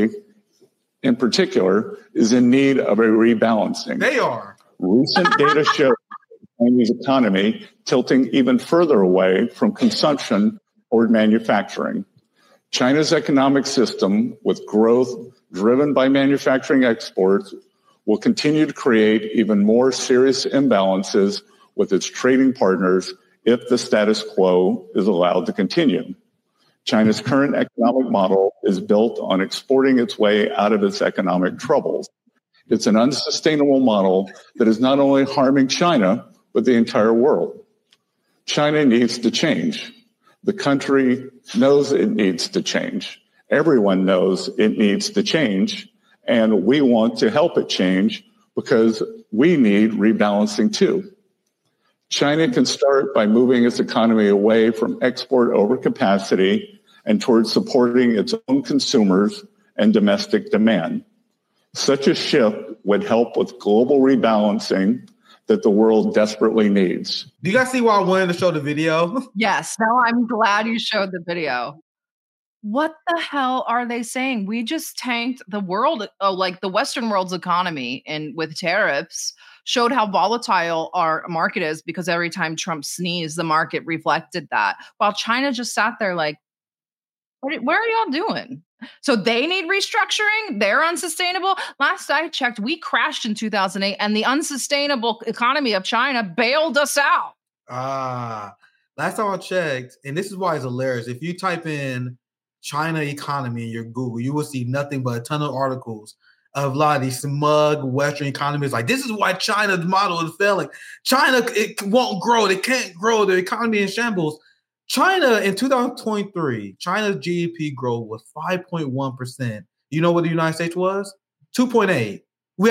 is in need of a rebalancing. They are. Recent data show the Chinese economy tilting even further away from consumption toward manufacturing. China's economic system, with growth driven by manufacturing exports, will continue to create even more serious imbalances with its trading partners if the status quo is allowed to continue. China's current economic model is built on exporting its way out of its economic troubles. It's an unsustainable model that is not only harming China, but the entire world. China needs to change. The country knows it needs to change. Everyone knows it needs to change, and we want to help it change because we need rebalancing too. China can start by moving its economy away from export overcapacity and towards supporting its own consumers and domestic demand. Such a shift would help with global rebalancing that the world desperately needs. Do you guys see why I wanted to show the video? Yes. Now I'm glad you showed the video. What the hell are they saying? We just tanked the world, like the Western world's economy, and with tariffs showed how volatile our market is because every time Trump sneezed, the market reflected that. While China just sat there like, where are y'all doing? So they need restructuring. They're unsustainable. Last I checked, we crashed in 2008 and the unsustainable economy of China bailed us out. Last time I checked, and this is why it's hilarious. If you type in China economy in your Google, you will see nothing but a ton of articles of a lot of these smug Western economies. Like, this is why China's model is failing. China, it won't grow. They can't grow. The economy in shambles. China in 2023, China's GDP growth was 5.1%. You know what the United States was? 2.8.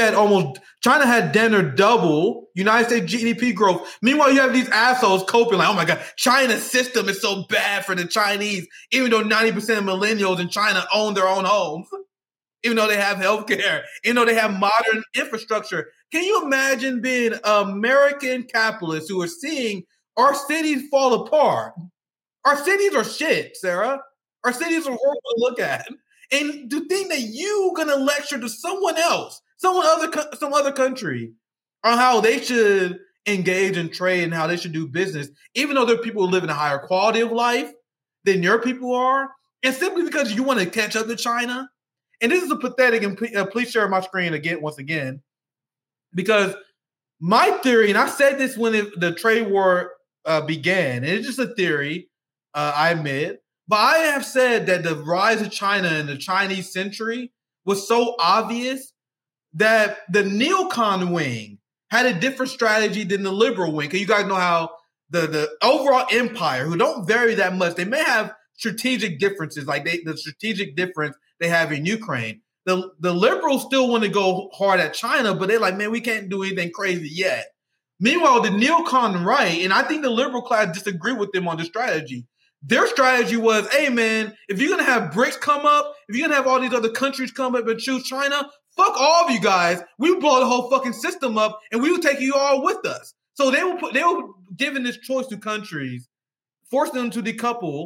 China had dinner double United States GDP growth. Meanwhile, you have these assholes coping like, oh my God, China's system is so bad for the Chinese, even though 90% of millennials in China own their own homes, even though they have healthcare, even though they have modern infrastructure. Can you imagine being American capitalists who are seeing our cities fall apart? Our cities are shit, Sarah. Our cities are horrible to look at. And to think that you're going to lecture to someone else, some other country, on how they should engage in trade and how they should do business, even though there are people who live in a higher quality of life than your people are, and simply because you want to catch up to China. And this is a pathetic, and please share my screen once again, because my theory, and I said this when the trade war began, and it's just a theory, I admit, but I have said that the rise of China in the Chinese century was so obvious that the neocon wing had a different strategy than the liberal wing. Because you guys know how the overall empire, who don't vary that much, they may have strategic differences, like the strategic difference they have in Ukraine. The liberals still want to go hard at China, but they're like, man, we can't do anything crazy yet. Meanwhile, the neocon right, and I think the liberal class disagree with them on the strategy. Their strategy was, hey, man, if you're going to have BRICS come up, if you're going to have all these other countries come up and choose China, fuck all of you guys. We would blow the whole fucking system up, and we would take you all with us. So they were giving this choice to countries, forcing them to decouple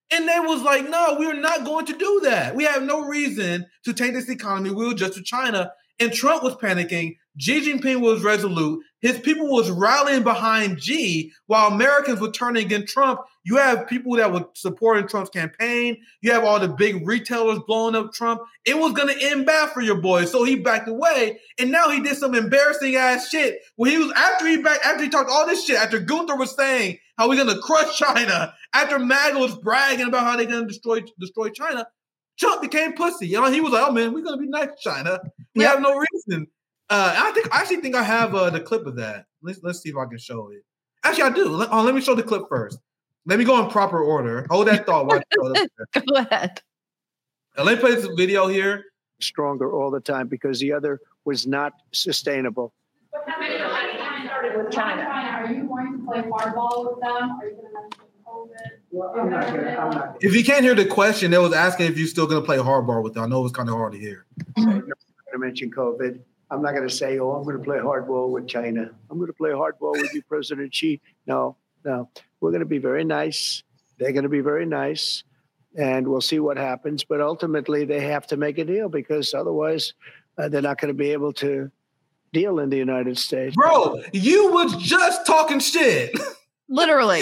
And they was like, no, we're not going to do that. We have no reason to tank this economy. We were just to China. And Trump was panicking. Xi Jinping was resolute. His people was rallying behind Xi while Americans were turning against Trump. You have people that were supporting Trump's campaign. You have all the big retailers blowing up Trump. It was going to end bad for your boy. So he backed away. And now he did some embarrassing ass shit. When he was after he talked all this shit, after Gunther was saying how we're going to crush China, after MAGA was bragging about how they're going to destroy China, Trump became pussy. You know, he was like, "Oh man, we're going to be nice to China. We have no reason." I actually think I have the clip of that. Let's see if I can show it. Actually, I do. Let me show the clip first. Let me go in proper order. Hold that thought. Go ahead. Let me play this video here. Stronger all the time because the other was not sustainable. What started with China? Are you going to play hardball with them? Are you going to mention COVID? Well, I'm not going. If you can't hear the question, they was asking if you're still going to play hardball with them. I know it was kind of hard to hear. I'm not going to mention COVID. I'm not going to say, I'm going to play hardball with China. I'm going to play hardball with you, President Xi. No. We're going to be very nice. They're going to be very nice. And we'll see what happens. But ultimately, they have to make a deal because otherwise they're not going to be able to deal in the United States. Bro, you was just talking shit. Literally.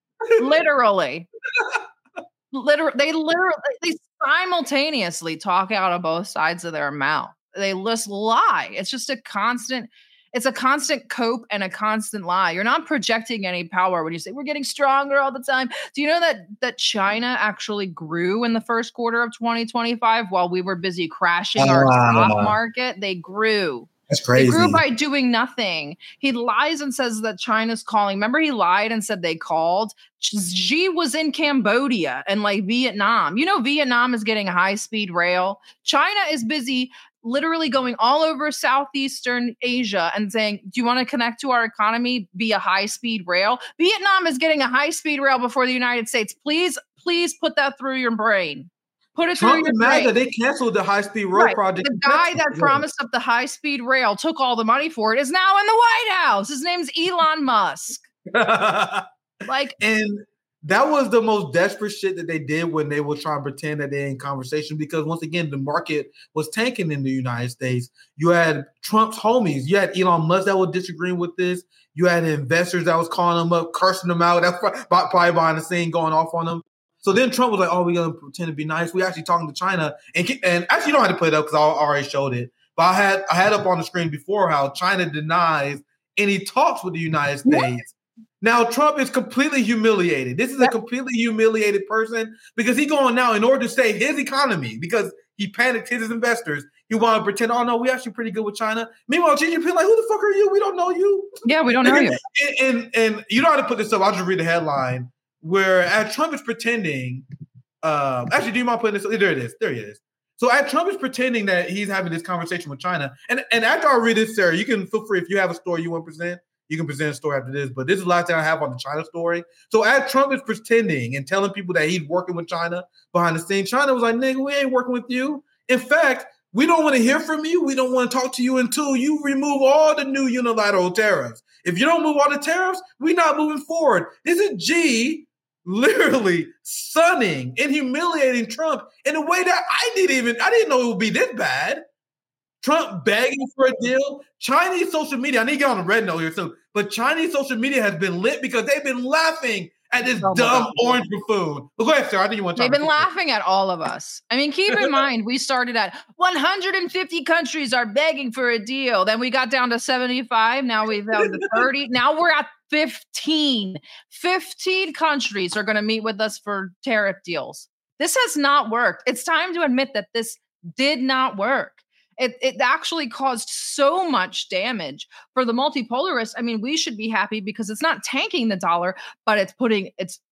They simultaneously talk out of both sides of their mouth. They just lie. It's just a constant cope and a constant lie. You're not projecting any power when you say we're getting stronger all the time. Do you know that China actually grew in the first quarter of 2025 while we were busy crashing our stock market? They grew. That's crazy. They grew by doing nothing. He lies and says that China's calling. Remember, he lied and said they called. Xi was in Cambodia and like Vietnam. You know, Vietnam is getting high-speed rail. China is busy literally going all over Southeastern Asia and saying, do you want to connect to our economy via high-speed rail? Vietnam is getting a high-speed rail before the United States. Please put that through your brain. Put it through your brain. They canceled the high-speed rail project. The guy that promised up the high-speed rail, took all the money for it, is now in the White House. His name's Elon Musk. And that was the most desperate shit that they did when they were trying to pretend that they're in conversation because once again, the market was tanking in the United States. You had Trump's homies. You had Elon Musk that was disagreeing with this. You had investors that was calling them up, cursing them out. That's probably behind the scene going off on them. So then Trump was like, oh, we're going to pretend to be nice. We actually talking to China. And actually, you don't have to play it up because I already showed it. But I had up on the screen before how China denies any talks with the United States. Now, Trump is completely humiliated. This is a completely humiliated person because he's going now in order to save his economy because he panicked his investors. He wanted to pretend, oh, no, we're actually pretty good with China. Meanwhile, Xi Jinping like, who the fuck are you? We don't know you. Yeah, we don't know you. And you know how to put this up. I'll just read the headline where as Trump is pretending, actually, do you mind putting this? There it is. There he is. So as Trump is pretending that he's having this conversation with China, and after I read this, Sarah, you can feel free if you have a story you want to present. You can present a story after this, but this is the last thing I have on the China story. So as Trump is pretending and telling people that he's working with China behind the scenes, China was like, nigga, we ain't working with you. In fact, we don't want to hear from you. We don't want to talk to you until you remove all the new unilateral tariffs. If you don't move all the tariffs, we're not moving forward. This is Xi literally sunning and humiliating Trump in a way that I didn't know it would be this bad. Trump begging for a deal. Chinese social media, I need to get on the red note here soon, but Chinese social media has been lit because they've been laughing at this dumb orange buffoon. But go ahead, sir. I think you want to talk. They've been laughing at all of us. I mean, keep in mind, we started at 150 countries are begging for a deal. Then we got down to 75. Now we've down to 30. Now we're at 15. 15 countries are going to meet with us for tariff deals. This has not worked. It's time to admit that this did not work. It actually caused so much damage for the multipolarists. I mean, we should be happy because it's not tanking the dollar, but it's putting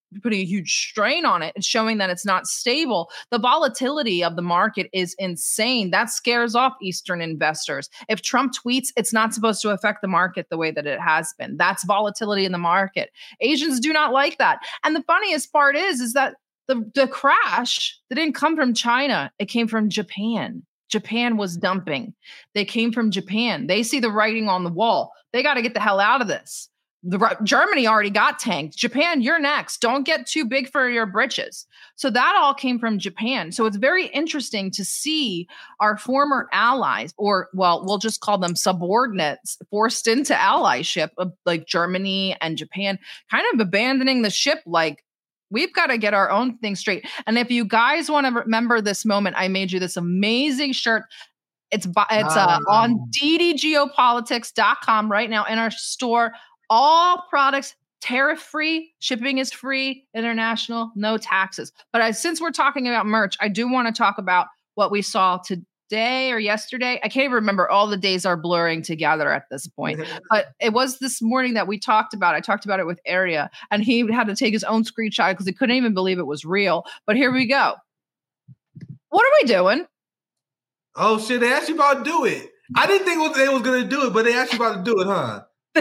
a huge strain on it. It's showing that it's not stable. The volatility of the market is insane. That scares off Eastern investors. If Trump tweets, it's not supposed to affect the market the way that it has been. That's volatility in the market. Asians do not like that. And the funniest part is that the crash didn't come from China. It came from Japan. Japan was dumping. They came from Japan. They see the writing on the wall. They got to get the hell out of this. Germany already got tanked. Japan, you're next. Don't get too big for your britches. So that all came from Japan. So it's very interesting to see our former allies, or we'll just call them subordinates, forced into allyship of like Germany and Japan, kind of abandoning the ship. Like, we've got to get our own thing straight. And if you guys want to remember this moment, I made you this amazing shirt. It's on ddgeopolitics.com right now in our store. All products tariff-free, shipping is free, international, no taxes. But since we're talking about merch, I do want to talk about what we saw today or yesterday. I can't even remember. All the days are blurring together at this point. But it was this morning that we talked about. I talked about it with Aria, and he had to take his own screenshot because he couldn't even believe it was real. But here we go. What are we doing? Oh, shit, they asked you about to do it. I didn't think they was going to do it, but they asked you about to do it, huh? I'm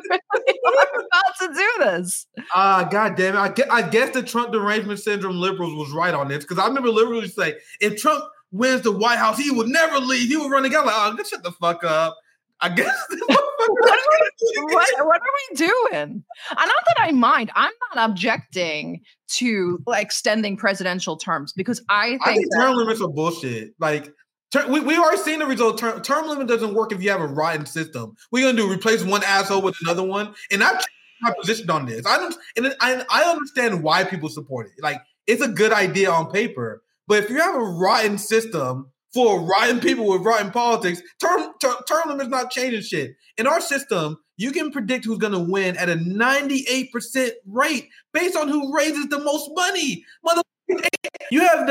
about to do this. God damn it. I guess the Trump derangement syndrome liberals was right on this, because I remember liberals say, if Trump wins the White House, he would never leave. He would run again. Like, oh, shut the fuck up. I guess. what are we doing? Not that I mind. I'm not objecting to extending presidential terms, because I think term limits are bullshit. Like, we already seen the result. Term limit doesn't work if you have a rotten system. We're gonna do replace one asshole with another one, and I've changed my position on this. I understand why people support it. Like, it's a good idea on paper, but if you have a rotten system full of rotten people with rotten politics, term limit's not changing shit. In our system, you can predict who's gonna win at a 98% rate based on who raises the most money. You have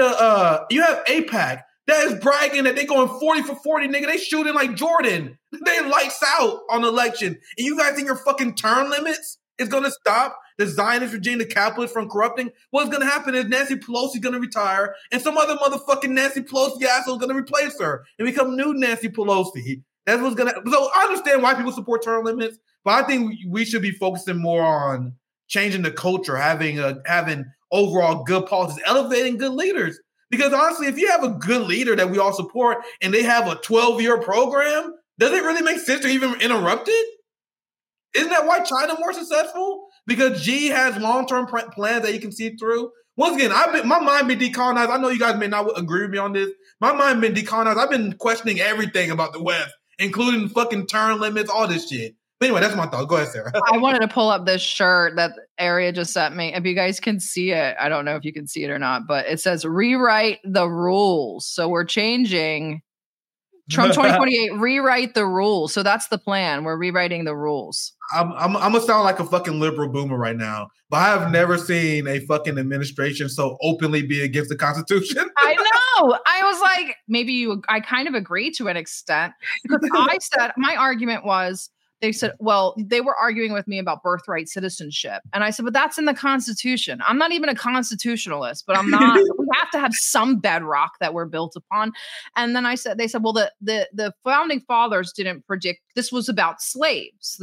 AIPAC. That is bragging that they going 40 for 40, nigga. They shooting like Jordan. They lights out on election. And you guys think your fucking term limits is going to stop the Zionist regime, the capitalists from corrupting? What's going to happen is Nancy Pelosi's going to retire, and some other motherfucking Nancy Pelosi asshole is going to replace her and become new Nancy Pelosi. That's what's going to. So I understand why people support term limits, but I think we should be focusing more on changing the culture, having overall good policies, elevating good leaders. Because honestly, if you have a good leader that we all support and they have a 12-year program, does it really make sense to even interrupt it? Isn't that why China more successful? Because Xi has long-term plans that you can see through. Once again, my mind been decolonized. I know you guys may not agree with me on this. My mind been decolonized. I've been questioning everything about the West, including fucking term limits, all this shit. But anyway, that's my thought. Go ahead, Sarah. I wanted to pull up this shirt that Aria just sent me. If you guys can see it, I don't know if you can see it or not, but it says rewrite the rules. So we're changing Trump 2028, rewrite the rules. So that's the plan. We're rewriting the rules. I'm going to sound like a fucking liberal boomer right now, but I have never seen a fucking administration so openly be against the Constitution. I know. I was like, I kind of agree to an extent, because I said, my argument was, they said, well, they were arguing with me about birthright citizenship. And I said, but that's in the Constitution. I'm not even a constitutionalist, but I'm not. We have to have some bedrock that we're built upon. And then they said, well, the founding fathers didn't predict, this was about slaves,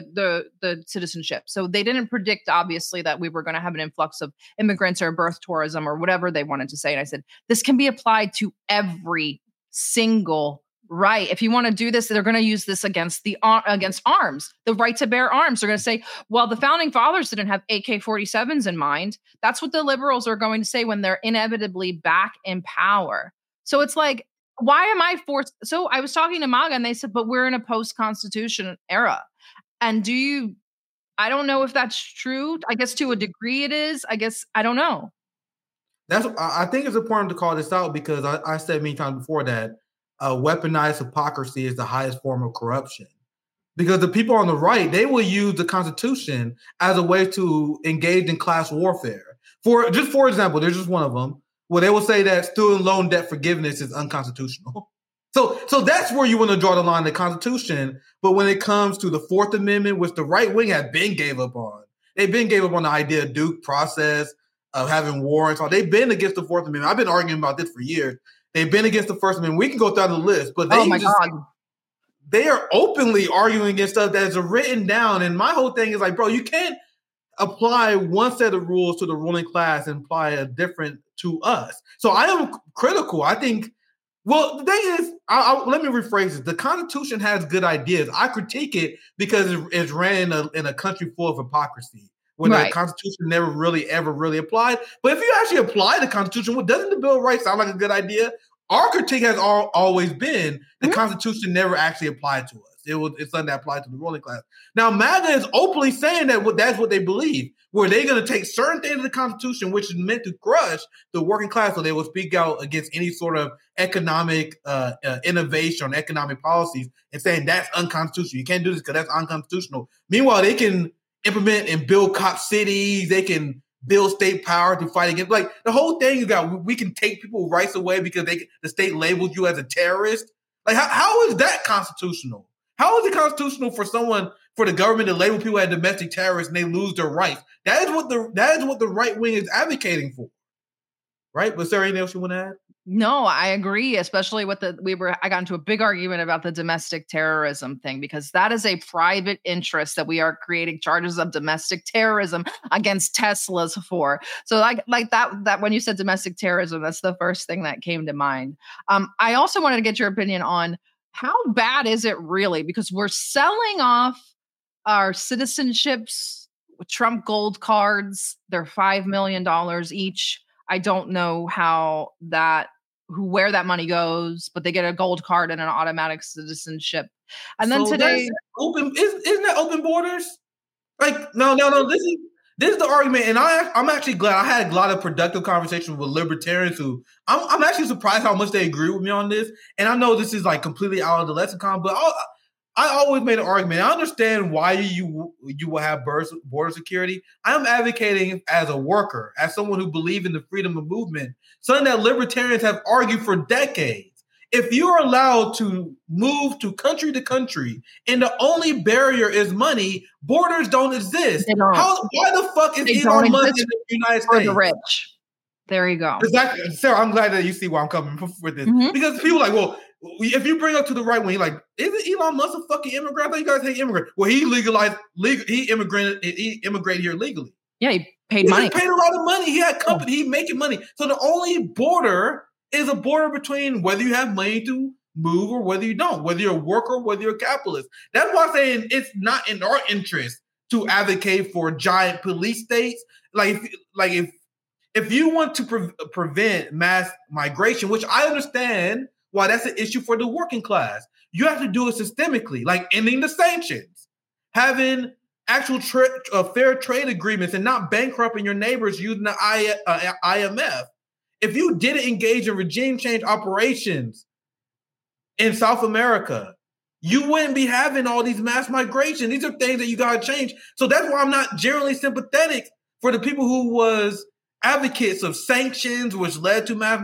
the citizenship. So they didn't predict, obviously, that we were going to have an influx of immigrants or birth tourism or whatever they wanted to say. And I said, this can be applied to every single right. If you want to do this, they're going to use this against arms, the right to bear arms. They're going to say, well, the founding fathers didn't have AK-47s in mind. That's what the liberals are going to say when they're inevitably back in power. So it's like, why am I forced? So I was talking to MAGA and they said, but we're in a post-Constitution era. And I don't know if that's true. I guess to a degree it is. I don't know. I think it's important to call this out, because I said many times before that weaponized hypocrisy is the highest form of corruption, because the people on the right, they will use the Constitution as a way to engage in class warfare. For example, there's just one of them where they will say that student loan debt forgiveness is unconstitutional. So that's where you want to draw the line in the Constitution. But when it comes to the Fourth Amendment, which the right wing has been gave up on, they've been gave up on the idea of due process, of having warrants. They've been against the Fourth Amendment. I've been arguing about this for years. They've been against the First Amendment. We can go down the list, but they are openly arguing against stuff that is written down. And my whole thing is like, bro, you can't apply one set of rules to the ruling class and apply a different to us. So I am critical. I think Well, the thing is, let me rephrase it. The Constitution has good ideas. I critique it because it's ran in a country full of hypocrisy, where the Constitution never really ever really applied. But if you actually apply the Constitution, doesn't the Bill of Rights sound like a good idea? Our critique has always been the Constitution never actually applied to us. It's something that applied to the ruling class. Now, MAGA is openly saying that that's what they believe, where they're going to take certain things of the Constitution, which is meant to crush the working class, so they will speak out against any sort of economic innovation or economic policies and saying that's unconstitutional. You can't do this because that's unconstitutional. Meanwhile, they can implement and build cop cities. They can build state power to fight against. Like the whole thing you got, we can take people's rights away because the state labels you as a terrorist. Like how is that constitutional? How is it constitutional for the government to label people as domestic terrorists and they lose their rights? That is what the right wing is advocating for, right? But Sarah, anything else you want to add? No, I agree, especially with I got into a big argument about the domestic terrorism thing, because that is a private interest that we are creating charges of domestic terrorism against Teslas for. So like that when you said domestic terrorism, that's the first thing that came to mind. I also wanted to get your opinion on how bad is it really? Because we're selling off our citizenships with Trump gold cards. They're $5 million each. I don't know where that money goes, but they get a gold card and an automatic citizenship. And then today, isn't that open borders? Like, no. This is the argument, and I'm actually glad I had a lot of productive conversations with libertarians who I'm actually surprised how much they agree with me on this. And I know this is like completely out of the lexicon, but I always made an argument. I understand why you will have border security. I'm advocating as a worker, as someone who believes in the freedom of movement, something that libertarians have argued for decades. If you're allowed to move to country, and the only barrier is money, borders don't exist. Why the fuck is Elon Musk in the United States? For the rich. There you go. Exactly. Sarah, I'm glad that you see why I'm coming with this. Mm-hmm. Because people are like, well, if you bring up to the right wing, like, isn't Elon Musk a fucking immigrant? I thought you guys hate immigrants. Well, he immigrated here legally. Yeah, he paid money. He paid a lot of money. He had company. He making money. So the only border is a border between whether you have money to move or whether you don't, whether you're a worker, whether you're a capitalist. That's why I'm saying it's not in our interest to advocate for giant police states. If you want to prevent mass migration, which I understand why that's an issue for the working class, you have to do it systemically, like ending the sanctions, having actual fair trade agreements, and not bankrupting your neighbors using the IMF. If you didn't engage in regime change operations in South America, you wouldn't be having all these mass migration. These are things that you got to change. So that's why I'm not generally sympathetic for the people who was advocates of sanctions, which led to mass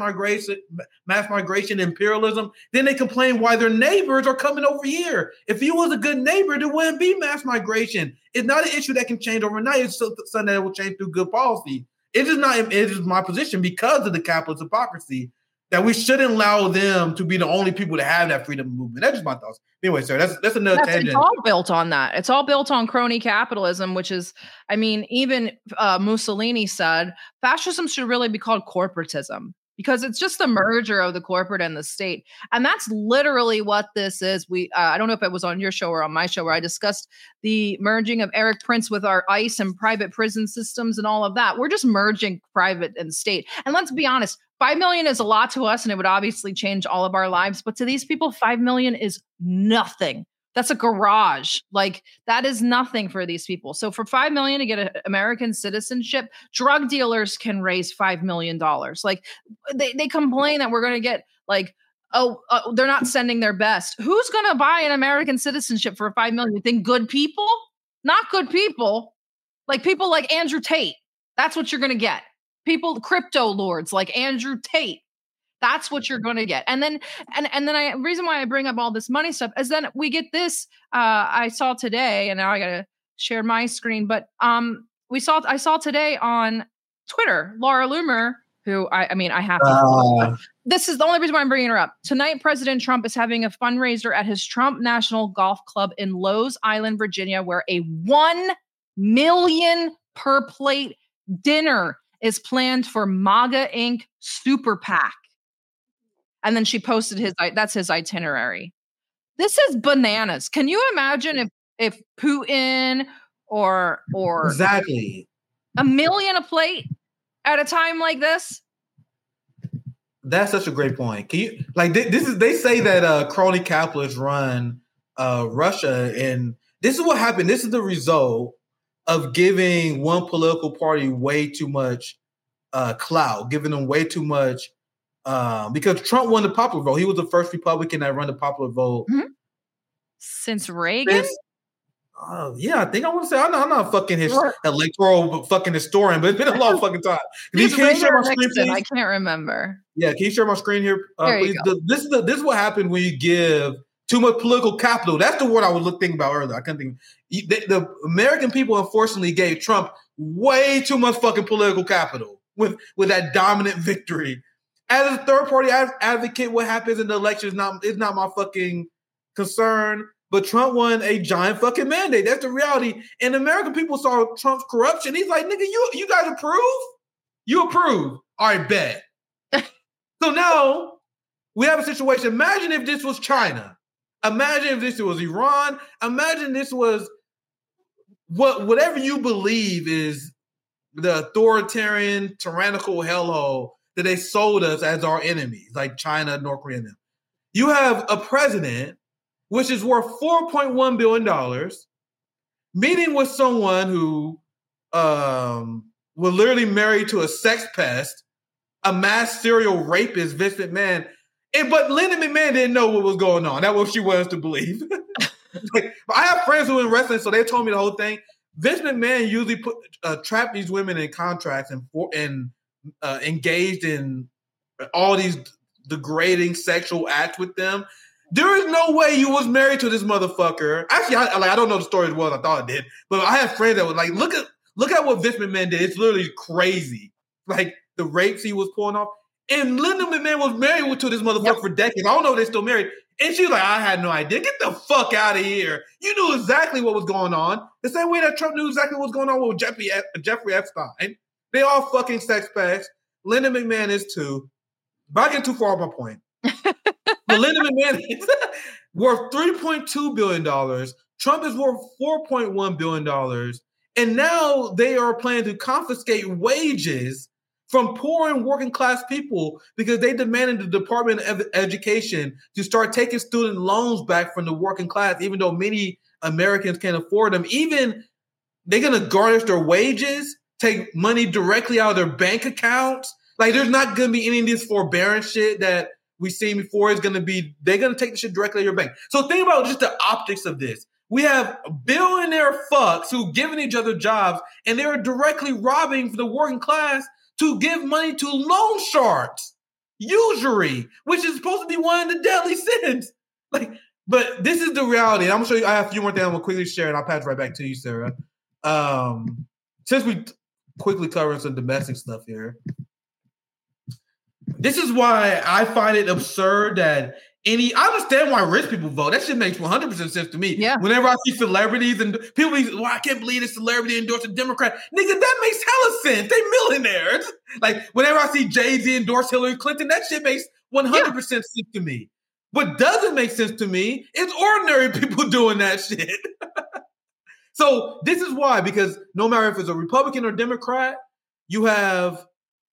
migration, imperialism. Then they complain why their neighbors are coming over here. If you was a good neighbor, there wouldn't be mass migration. It's not an issue that can change overnight. It's something that will change through good policy. It is my position, because of the capitalist hypocrisy, that we shouldn't allow them to be the only people to have that freedom of movement. That's just my thoughts. Anyway, sir, that's another tangent. It's all built on that. It's all built on crony capitalism, which is, I mean, even Mussolini said fascism should really be called corporatism, because it's just the merger of the corporate and the state. And that's literally what this is. I don't know if it was on your show or on my show, where I discussed the merging of Eric Prince with our ICE and private prison systems and all of that. We're just merging private and state. And let's be honest, 5 million is a lot to us, and it would obviously change all of our lives. But to these people, 5 million is nothing. That's a garage. Like, that is nothing for these people. So for 5 million to get an American citizenship, drug dealers can raise $5 million. Like, they complain that we're going to get like, they're not sending their best. Who's going to buy an American citizenship for 5 million? You think good people? Not good people. Like people like Andrew Tate. That's what you're going to get. People, crypto lords like Andrew Tate. That's what you're going to get. And then, reason why I bring up all this money stuff is then we get this. I saw today, and now I got to share my screen. But I saw today on Twitter, Laura Loomer, who I have to. This is the only reason why I'm bringing her up. Tonight, President Trump is having a fundraiser at his Trump National Golf Club in Lowe's Island, Virginia, where a $1 million per plate dinner is planned for MAGA Inc. Super PAC. And then she posted that's his itinerary. This is bananas. Can you imagine if Putin or exactly $1 million a plate at a time like this? That's such a great point. Can you they say that crony capitalists run Russia, and this is what happened. This is the result of giving one political party way too much clout, giving them way too much because Trump won the popular vote. He was the first Republican that ran the popular vote since Reagan. Yeah, I think I want to say I'm not a fucking electoral fucking historian, but it's been a long fucking time. Can you share my screen, please? I can't remember. Yeah, can you share my screen here, please? This is what happened when you give too much political capital. That's the word I was thinking about earlier. I couldn't think. The American people unfortunately gave Trump way too much fucking political capital with that dominant victory. As a third party advocate, what happens in the election is not my fucking concern. But Trump won a giant fucking mandate. That's the reality. And American people saw Trump's corruption. He's like, nigga, you guys approve? You approve. All right, bet. So now we have a situation. Imagine if this was China. Imagine if this was Iran. Imagine this was whatever you believe is the authoritarian, tyrannical hellhole that they sold us as our enemies, like China, North Korea. You have a president which is worth $4.1 billion, meeting with someone who was literally married to a sex pest, a mass serial rapist, Vince McMahon. But Linda McMahon didn't know what was going on. That's what she wants to believe. I have friends who are in wrestling, so they told me the whole thing. Vince McMahon usually trap these women in contracts and engaged in all these degrading sexual acts with them. There is no way you was married to this motherfucker. Actually, I don't know the story as well as I thought it did, but I have friends that were like, look at what Vince McMahon did. It's literally crazy. Like the rapes he was pulling off. And Linda McMahon was married to this motherfucker for decades. I don't know if they're still married. And she was like, I had no idea. Get the fuck out of here. You knew exactly what was going on. The same way that Trump knew exactly what was going on with Jeffrey Epstein. They all fucking sex pests. Linda McMahon is too. But I get too far off my point. But Linda McMahon is worth $3.2 billion. Trump is worth $4.1 billion. And now they are planning to confiscate wages from poor and working class people because they demanded the Department of Education to start taking student loans back from the working class, even though many Americans can't afford them. Even they're going to garnish their wages, take money directly out of their bank accounts. Like there's not going to be any of this forbearance shit that we've seen before. It's going to be, they're going to take the shit directly out of your bank. So think about just the optics of this. We have billionaire fucks who giving each other jobs and they're directly robbing the working class to give money to loan sharks, usury, which is supposed to be one of the deadly sins. But this is the reality. And I'm going to show you, I have a few more things I'm going to quickly share and I'll pass right back to you, Sarah. Since we quickly covering some domestic stuff here, this is why I find it absurd that I understand why rich people vote. That shit makes 100% sense to me. Yeah. Whenever I see celebrities and people be, I can't believe this celebrity endorsed a Democrat. Nigga, that makes hella sense. They millionaires. Like, whenever I see Jay-Z endorse Hillary Clinton, that shit makes 100% sense to me. What doesn't make sense to me is ordinary people doing that shit. So this is why, because no matter if it's a Republican or Democrat, you have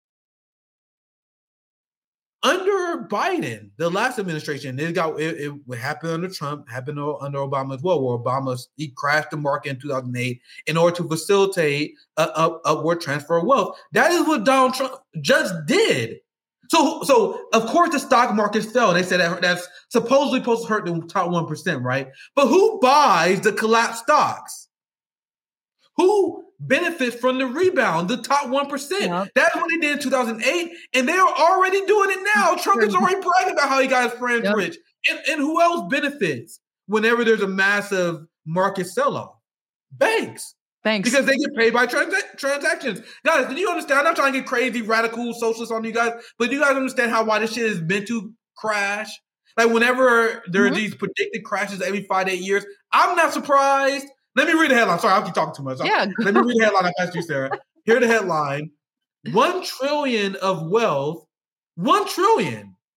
under Biden, the last administration, it happened under Trump, happened under Obama as well, where he crashed the market in 2008 in order to facilitate upward transfer of wealth. That is what Donald Trump just did. So of course the stock markets fell. They said that's supposedly supposed to hurt the top 1%, right? But who buys the collapsed stocks? Who benefits from the rebound? The top 1%. Yep. That's what they did in 2008, and they are already doing it now. Trump is already bragging about how he got his friends rich. And who else benefits whenever there's a massive market sell-off? Banks. Because they get paid by transactions. Guys, do you understand? I'm not trying to get crazy, radical socialist on you guys, but do you guys understand why this shit is meant to crash? Like, whenever there are these predicted crashes every 5 to 8 years, I'm not surprised. Let me read the headline. Sorry, I'll keep talking too much. Yeah. Let me read the headline. I'll pass you, Sarah. Here's the headline. $1 trillion of wealth. $1 trillion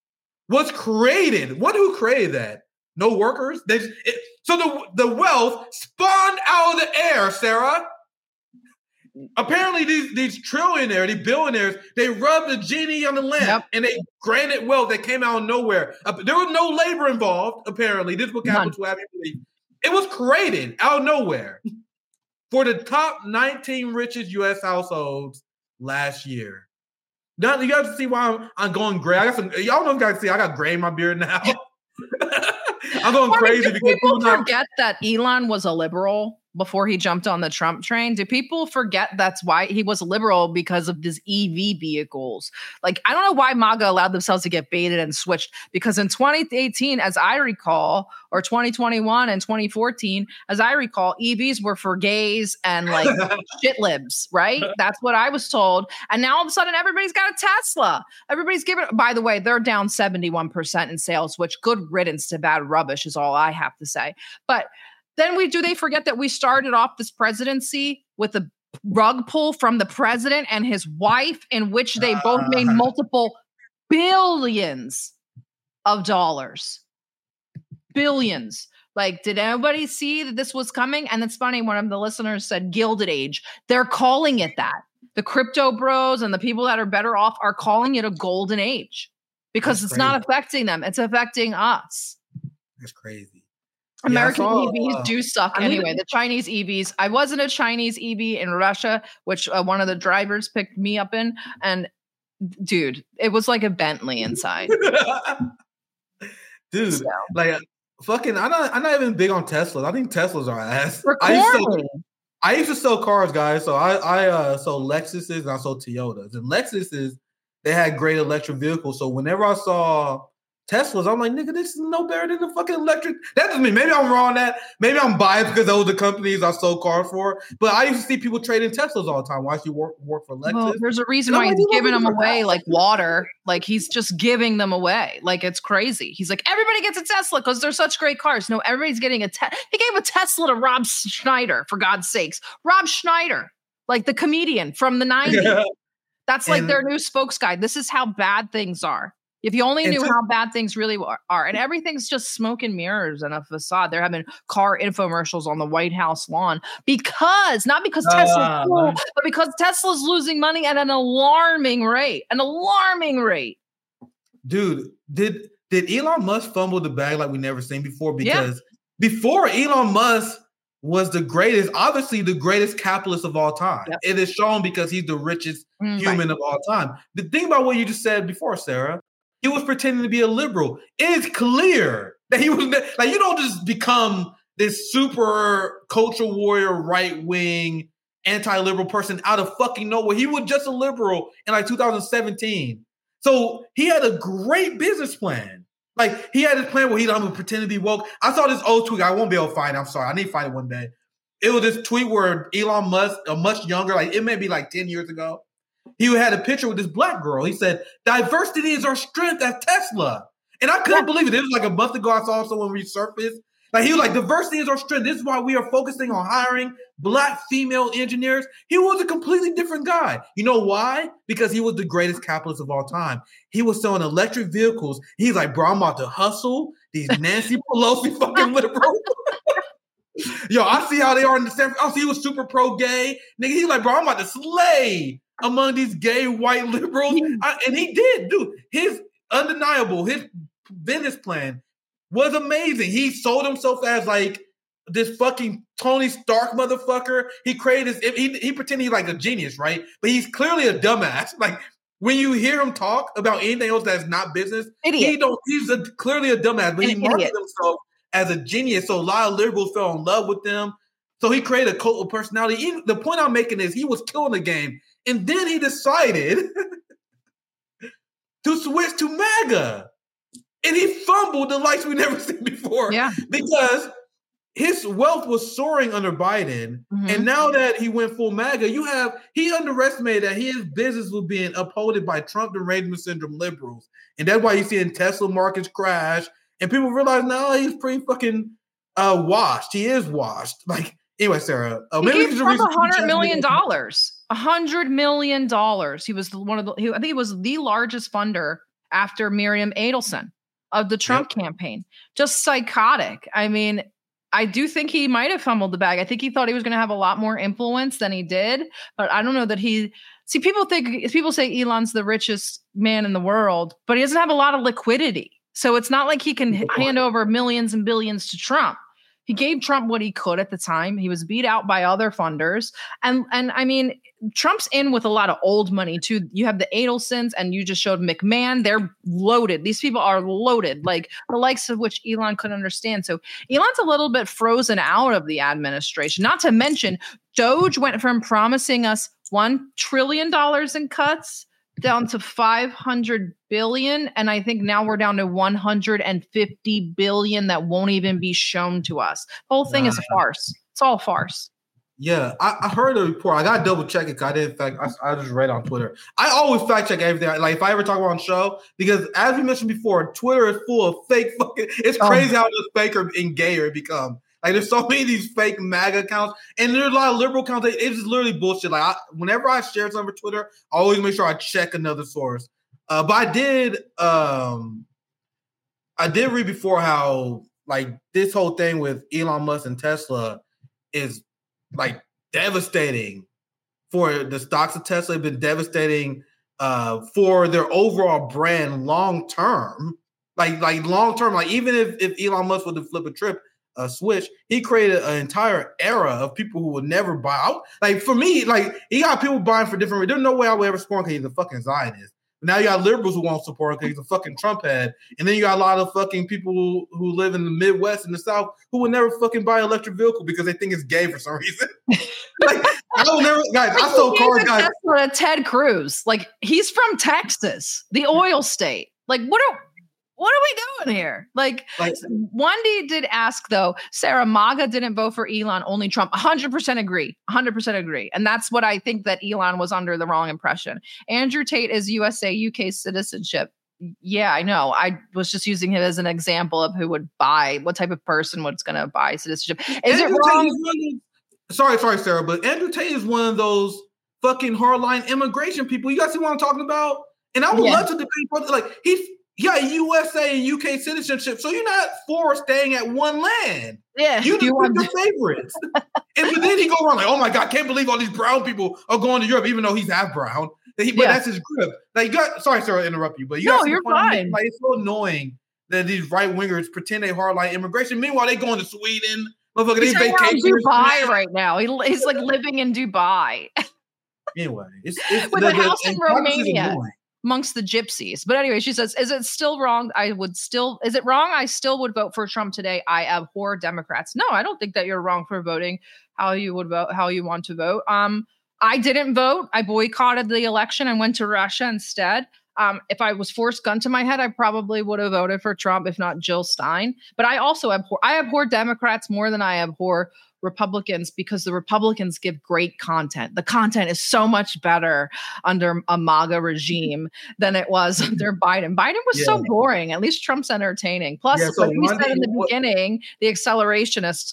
was created. Who created that? No workers? So the wealth spawned out of the air, Sarah. Apparently, these trillionaires, these billionaires, they rubbed the genie on the lamp and they granted wealth that came out of nowhere. There was no labor involved, apparently. This is what Capital to have you believe. It was created out of nowhere for the top 19 richest U.S. households last year. Now, you guys see why I'm going gray. Y'all know, guys see, I got gray in my beard now. I'm going crazy because people forget that Elon was a liberal before he jumped on the Trump train. Do people forget that's why he was liberal, because of his EV vehicles? Like, I don't know why MAGA allowed themselves to get baited and switched, because in 2018, as I recall, or 2021 and 2014, as I recall, EVs were for gays and like shit libs, right? That's what I was told. And now all of a sudden, everybody's got a Tesla. Everybody's giving, by the way, they're down 71% in sales, which good riddance to bad rubbish is all I have to say. But then they forget that we started off this presidency with a rug pull from the president and his wife, in which they both made multiple billions of dollars. Billions. Like, did anybody see that this was coming? And it's funny, one of the listeners said Gilded Age. They're calling it that. The crypto bros and the people that are better off are calling it a golden age, because it's not affecting them. It's affecting us. That's crazy. American EVs do suck anyway. The Chinese EVs. I was in a Chinese EV in Russia, which one of the drivers picked me up in, and dude, it was like a Bentley inside. Dude, so. Like fucking, I'm not even big on Teslas. I think Teslas are ass. I used to sell cars, guys. So I sold Lexuses and I sold Toyotas. And Lexuses, they had great electric vehicles. So whenever I saw Teslas, I'm like, nigga, this is no better than the fucking electric. That's just me. Maybe I'm wrong on that. Maybe I'm biased because those are the companies I sold cars for. But I used to see people trading Teslas all the time. Why should you work for Lexus? Well, there's a reason why he's giving them away like water. Like, he's just giving them away. Like, it's crazy. He's like, everybody gets a Tesla because they're such great cars. No, everybody's getting a Tesla. He gave a Tesla to Rob Schneider, for God's sakes. Rob Schneider, like the comedian from the 90s. That's like their new spokesguy. This is how bad things are. If you only knew how bad things really are. And everything's just smoke and mirrors and a facade. They're having car infomercials on the White House lawn not because Tesla's cool, but because Tesla's losing money at an alarming rate. Dude, did Elon Musk fumble the bag like we never seen before? Because before, Elon Musk was the greatest, obviously the greatest capitalist of all time. Yep. It is shown because he's the richest human of all time. The thing about what you just said before, Sarah, he was pretending to be a liberal. It is clear that he was like, you don't just become this super cultural warrior, right-wing, anti-liberal person out of fucking nowhere. He was just a liberal in like 2017. So he had a great business plan. Like, he had his plan where he's going to pretend to be woke. I saw this old tweet. I won't be able to find it. I'm sorry. I need to find it one day. It was this tweet where Elon Musk, a much younger, like it may be like 10 years ago, he had a picture with this black girl. He said, diversity is our strength at Tesla. And I couldn't believe it. It was like a month ago. I saw someone resurface. Like, he was like, diversity is our strength. This is why we are focusing on hiring black female engineers. He was a completely different guy. You know why? Because he was the greatest capitalist of all time. He was selling electric vehicles. He's like, bro, I'm about to hustle these Nancy Pelosi fucking liberals. Yo, I see how they are in the San Francisco. He was super pro-gay. Nigga, he's like, bro, I'm about to slay among these gay white liberals. And he did, dude. His undeniable, his business plan was amazing. He sold himself as like this fucking Tony Stark motherfucker. He created this, he pretended he's like a genius, right? But he's clearly a dumbass. Like, when you hear him talk about anything else that's not business, he's clearly a dumbass, but he marketed himself as a genius. So a lot of liberals fell in love with them. So he created a cult of personality. The point I'm making is he was killing the game. And then he decided to switch to MAGA. And he fumbled the likes we never seen before. Yeah. Because his wealth was soaring under Biden. Mm-hmm. And now that he went full MAGA, he underestimated that his business was being upholded by Trump derangement syndrome liberals. And that's why you're seeing Tesla markets crash. And people realize now he's pretty fucking washed. He is washed. Like, anyway, Sarah. He gave Trump $100 million. $100 million. He was I think he was the largest funder after Miriam Adelson. of the Trump campaign. Just psychotic. I mean, I do think he might have fumbled the bag. I think he thought he was going to have a lot more influence than he did, but I don't know that people say Elon's the richest man in the world, but he doesn't have a lot of liquidity. So it's not like he can hand over millions and billions to Trump. He gave Trump what he could at the time. He was beat out by other funders. And I mean, Trump's in with a lot of old money too. You have the Adelsons and you just showed McMahon. They're loaded. These people are loaded, like the likes of which Elon could understand. So Elon's a little bit frozen out of the administration. Not to mention, Doge went from promising us $1 trillion in cuts down to 500 billion. And I think now we're down to 150 billion that won't even be shown to us. The whole thing is a farce. It's all farce. Yeah, I heard a report. I got to double check it because I didn't fact. I just read on Twitter. I always fact check everything. Like if I ever talk about on the show, because as we mentioned before, Twitter is full of fake fucking. It's crazy how much faker and gayer it become. Like there's so many of these fake MAGA accounts, and there's a lot of liberal accounts. It's just literally bullshit. Like whenever I share something on Twitter, I always make sure I check another source. But I did read before how like this whole thing with Elon Musk and Tesla is like devastating for the stocks of Tesla. Have been devastating for their overall brand long term. Like long term. Like even if Elon Musk would flip a switch, he created an entire era of people who would never buy out. Like for me, like he got people buying for different reasons. There's no way I would ever support him because he's a fucking Zionist. But now you got liberals who won't support him because he's a fucking Trump head. And then you got a lot of fucking people who live in the Midwest and the South who would never fucking buy an electric vehicle because they think it's gay for some reason. Like I will never, guys. I sold cars, guys. Tesla to Ted Cruz, like he's from Texas, the oil state. Like what are we doing here? Like Wendy did ask though, Sarah, MAGA didn't vote for Elon, only Trump. 100% agree. 100% agree. And that's what I think that Elon was under the wrong impression. Andrew Tate is USA, UK citizenship. Yeah, I know. I was just using him as an example of who would buy, what type of person was going to buy citizenship. Is Andrew it wrong? Sorry, Sarah, but Andrew Tate is one of those fucking hardline immigration people. You guys see what I'm talking about? And I would love to debate, like USA and UK citizenship, so you're not for staying at one land. Yeah, you pick your favorites. But then he go around like, oh my God, can't believe all these brown people are going to Europe, even though he's half brown. But that's his grip. Like, sorry, Sarah, to interrupt you, but you're fine. Like, it's so annoying that these right wingers pretend they hardline immigration. Meanwhile, they going to Sweden. Motherfucker, he's they vacation in Dubai right now. He's like living in Dubai. Anyway, it's with a house in Romania. Amongst the gypsies. But anyway, she says, is it still wrong? Is it wrong? I still would vote for Trump today. I abhor Democrats. No, I don't think that you're wrong for voting how you would vote, how you want to vote. I didn't vote. I boycotted the election and went to Russia instead. If I was forced gun to my head, I probably would have voted for Trump, if not Jill Stein. But I also abhor Democrats more than I abhor Republicans because the Republicans give great content. The content is so much better under a MAGA regime than it was under Biden. Biden was so boring. At least Trump's entertaining. Plus, like we said in the beginning, the accelerationist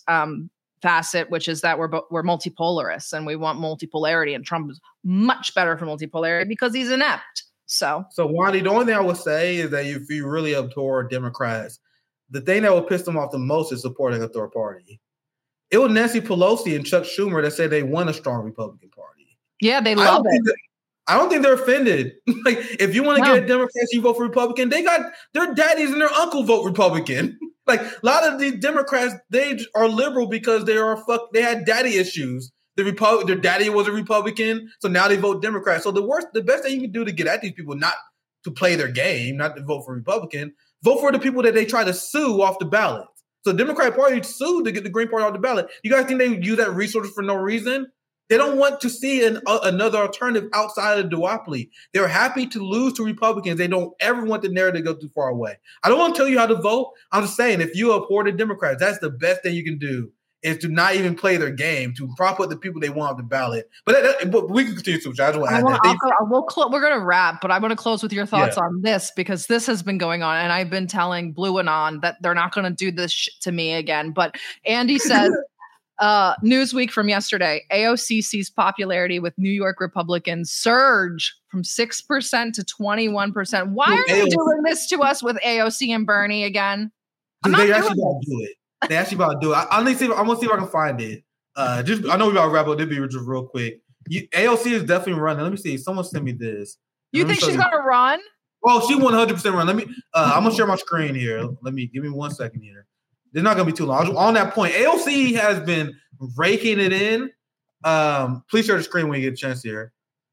facet, which is that we're multipolarists and we want multipolarity, and Trump is much better for multipolarity because he's inept. So Wandi, the only thing I would say is that if you really abhor Democrats, the thing that would piss them off the most is supporting a third party. It was Nancy Pelosi and Chuck Schumer that said they want a strong Republican Party. Yeah, they love it. I don't think they're offended. Like, if you want to get Democrats, you vote for Republican. They got their daddies and their uncle vote Republican. Like, a lot of these Democrats, they are liberal because they had daddy issues. Their daddy was a Republican, so now they vote Democrat. So the best thing you can do to get at these people, not to play their game, not to vote for Republican, vote for the people that they try to sue off the ballot. So the Democratic Party sued to get the Green Party off the ballot. You guys think they would use that resource for no reason? They don't want to see another alternative outside of the duopoly. They're happy to lose to Republicans. They don't ever want the narrative to go too far away. I don't want to tell you how to vote. I'm just saying, if you abhor the Democrats, that's the best thing you can do, is to not even play their game, to prop up the people they want on the ballot. But we can continue to. I just want to add that. We're going to wrap, but I want to close with your thoughts on this, because this has been going on, and I've been telling Blue Anon that they're not going to do this to me again. But Andy says, Newsweek from yesterday. AOC sees popularity with New York Republicans surge from 6% to 21%. Why are they doing this to us with AOC and Bernie again? They actually about to do it. They actually about to do it. I'm gonna see if I can find it. I know we about to wrap up. This be just real quick. AOC is definitely running. Let me see. Someone sent me this. You think she's gonna run? Oh, she 100% run. Let me. I'm gonna share my screen here. Give me 1 second here. They're not gonna be too long. On that point, AOC has been raking it in. Please share the screen when you get a chance here.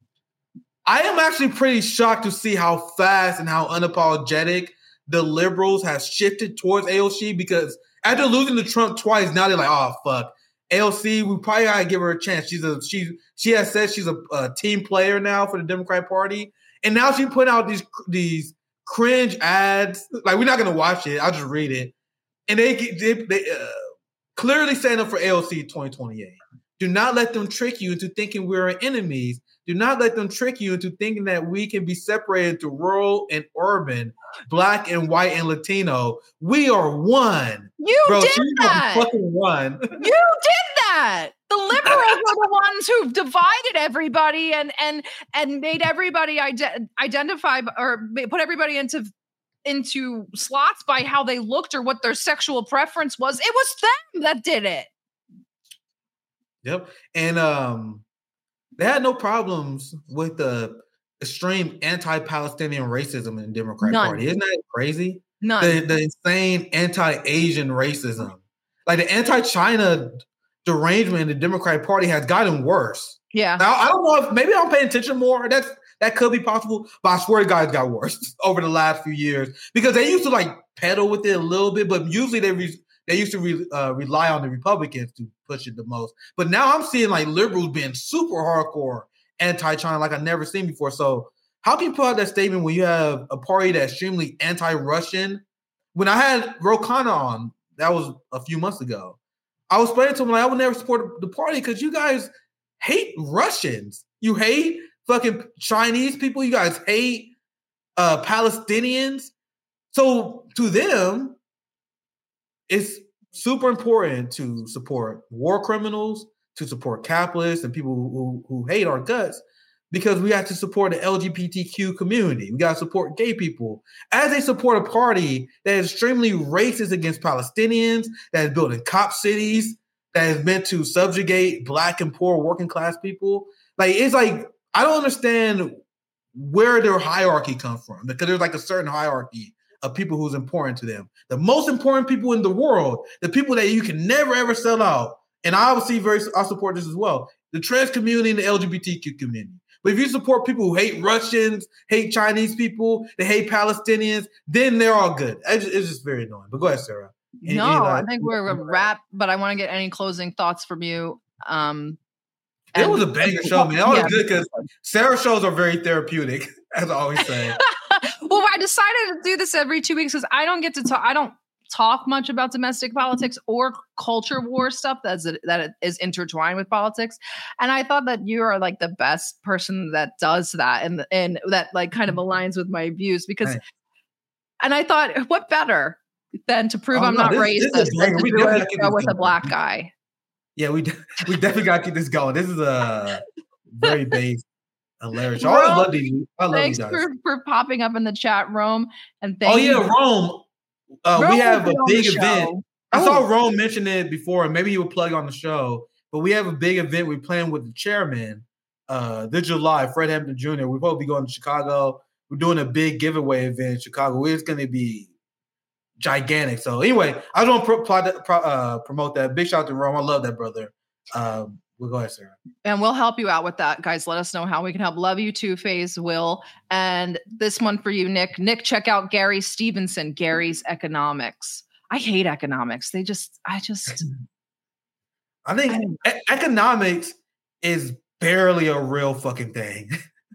I am actually pretty shocked to see how fast and how unapologetic the liberals have shifted towards AOC, because after losing to Trump twice, now they're like, oh fuck, AOC, we probably gotta give her a chance. She has said she's a team player now for the Democratic Party, and now she's putting out these cringe ads. Like, we're not gonna watch it. I'll just read it, and they clearly stand up for AOC 2028. Do not let them trick you into thinking we're enemies. Do not let them trick you into thinking that we can be separated to rural and urban, black and white and Latino. We are one. You did that. Fucking one. You did that. The liberals are the ones who divided everybody and made everybody identify or put everybody into slots by how they looked or what their sexual preference was. It was them that did it. Yep. And they had no problems with the extreme anti-Palestinian racism in the Democratic Party. Isn't that crazy? None. The insane anti-Asian racism. Like, the anti-China derangement in the Democratic Party has gotten worse. Yeah. Now, I don't know if maybe I'm paying attention more. That could be possible, but I swear to God, it got worse over the last few years, because they used to like peddle with it a little bit, but usually they used to rely on the Republicans to push it the most. But now I'm seeing like liberals being super hardcore anti-China like I've never seen before. So how can you put out that statement when you have a party that's extremely anti-Russian? When I had Ro Khanna on, that was a few months ago, I was explaining to him, like, I would never support the party because you guys hate Russians. You hate fucking Chinese people. You guys hate Palestinians. So to them, it's super important to support war criminals, to support capitalists and people who hate our guts, because we have to support the LGBTQ community. We got to support gay people. As they support a party that is extremely racist against Palestinians, that is building cop cities, that is meant to subjugate black and poor working class people. Like, it's like, I don't understand where their hierarchy comes from, because there's like a certain hierarchy of people who's important to them. The most important people in the world, the people that you can never ever sell out, and I support this as well, the trans community and the LGBTQ community. But if you support people who hate Russians, hate Chinese people, they hate Palestinians, then they're all good. It's just very annoying. But go ahead, Sarah. I think we're a wrap, but I want to get any closing thoughts from you. It was a banger show, man. It was good because Sarah's shows are very therapeutic, as I always say. Well, I decided to do this every 2 weeks because I don't get to talk. I don't talk much about domestic politics or culture war stuff that is intertwined with politics. And I thought that you are like the best person that does that and that like kind of aligns with my views because, and I thought, what better than to prove I'm not racist than to do a show with a black guy. Yeah, we definitely got to keep this going. This is a very base, hilarious. I always love these. I love thanks you guys. for popping up in the chat, Rome. And Rome. We have a big event. I saw Rome mention it before, and maybe he would plug on the show. But we have a big event we're playing with the chairman this July, Fred Hampton Jr. We're supposed to be going to Chicago. We're doing a big giveaway event in Chicago. It's going to be gigantic. So anyway, I just want to promote that. Big shout out to Rome. I love that brother. We'll go ahead, Sarah. And we'll help you out with that, guys. Let us know how we can help. Love you too, FaZe Will. And this one for you, Nick. Nick, check out Gary Stevenson, Gary's Economics. I hate economics. I think economics is barely a real fucking thing.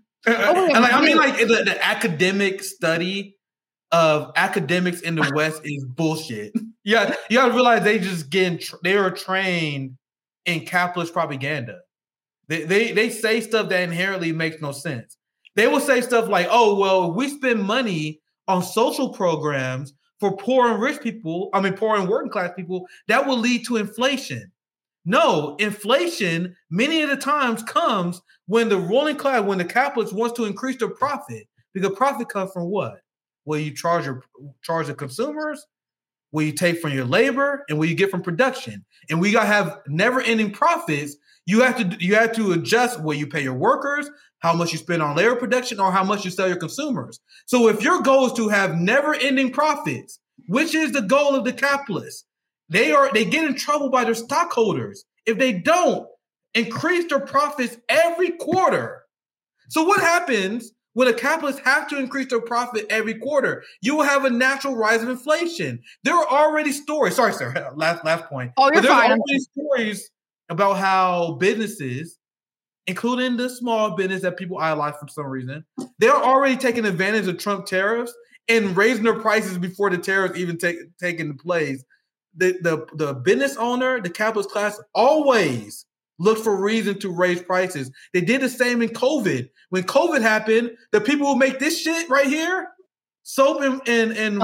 The academic study of academics in the West is bullshit. Yeah, you gotta realize they are trained in capitalist propaganda. They say stuff that inherently makes no sense. They will say stuff like, "Oh, well, if we spend money on social programs for poor and working class people, that will lead to inflation." No, inflation many of the times comes when the ruling class, when the capitalist wants to increase their profit, because profit comes from what? Will you charge the consumers? Will you take from your labor, and will you get from production? And we gotta have never-ending profits. You have to adjust what you pay your workers, how much you spend on labor production, or how much you sell your consumers. So if your goal is to have never-ending profits, which is the goal of the capitalists, they get in trouble by their stockholders if they don't increase their profits every quarter. So what happens when the capitalists have to increase their profit every quarter? You will have a natural rise of inflation. There are already stories. Sorry, sir. Last point. Oh, you're fine. There are already stories about how businesses, including the small business that people idolize for some reason, they're already taking advantage of Trump tariffs and raising their prices before the tariffs even take into place. The business owner, the capitalist class, always look for reason to raise prices. They did the same in COVID. When COVID happened, the people who make this shit right here, soap and hand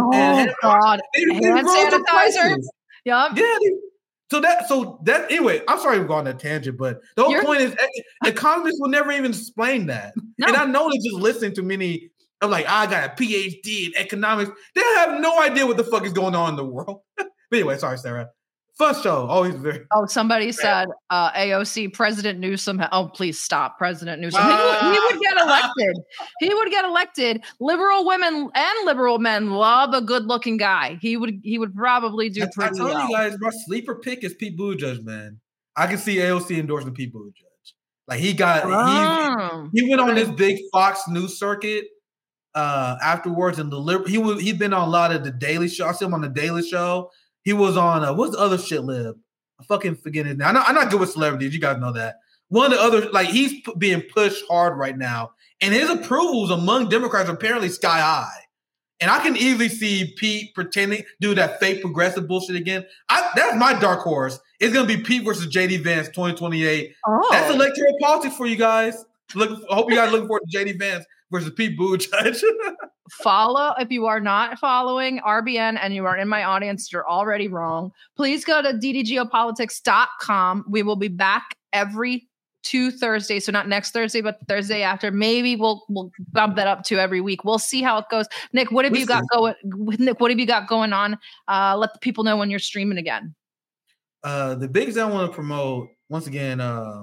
sanitizer. Yep. Yeah. So that anyway, I'm sorry we're going on that tangent, but the whole point is economists will never even explain that. No. And I know they're just listening to many. I'm like, I got a PhD in economics. They have no idea what the fuck is going on in the world. But anyway, sorry, Sarah. Fun show. Always very. Oh, somebody said AOC, President Newsom. Oh, please stop, President Newsom. He would get elected. He would get elected. Liberal women and liberal men love a good-looking guy. He would probably do pretty well. I told you guys, my sleeper pick is Pete Buttigieg, man. I can see AOC endorsing Pete Buttigieg. Like he went on this big Fox News circuit afterwards, and he'd been on a lot of the Daily Show. I see him on the Daily Show. He was on what's the other shit lib? I fucking forget his name. I'm not good with celebrities. You guys know that. One of the other, like he's being pushed hard right now, and his approvals among Democrats are apparently sky high. And I can easily see Pete pretending do that fake progressive bullshit again. That's my dark horse. It's gonna be Pete versus JD Vance 2028. Oh. That's electoral politics for you guys. I hope you guys looking forward to JD Vance versus Pete Buttigieg. Follow. If you are not following RBN and you are in my audience, you're already wrong. Please go to ddgeopolitics.com. We will be back every 2 Thursdays. So not next Thursday, but the Thursday after. Maybe we'll bump that up to every week. We'll see how it goes. Nick, what have you got going? Nick, what have you got going on? Let the people know when you're streaming again. The biggest I want to promote once again,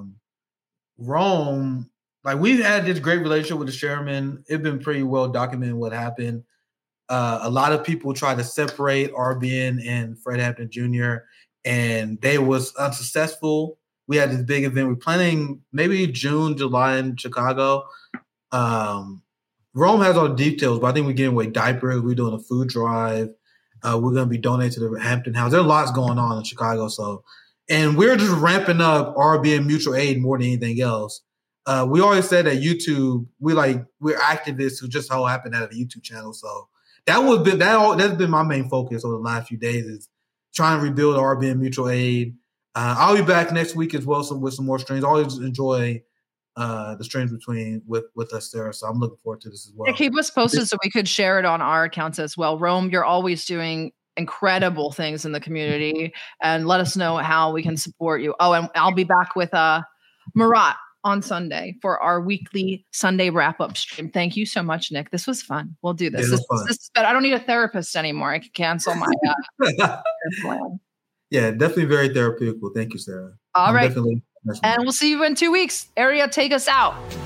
Rome. Like we've had this great relationship with the Sherman. It's been pretty well documented what happened. A lot of people try to separate RBN and Fred Hampton Jr. and they was unsuccessful. We had this big event. We're planning maybe June, July in Chicago. Rome has all the details, but I think we're getting away diapers. We're doing a food drive. We're going to be donating to the Hampton House. There's lots going on in Chicago. And we're just ramping up RBN mutual aid more than anything else. We always said that YouTube, we're activists who just so happen to have a YouTube channel. So that's been my main focus over the last few days is trying to rebuild RBN mutual aid. I'll be back next week as well with some more streams. I always enjoy the streams with us, Sarah. So I'm looking forward to this as well. Yeah, keep us posted so we could share it on our accounts as well. Rome, you're always doing incredible things in the community, and let us know how we can support you. Oh, and I'll be back with Marat on Sunday for our weekly Sunday wrap-up stream. Thank you so much, Nick. This was fun. We'll do this. This is better. I don't need a therapist anymore. I can cancel my plan. Yeah, definitely very therapeutical. Thank you, Sarah. All right. And we'll see you in 2 weeks. Area, take us out.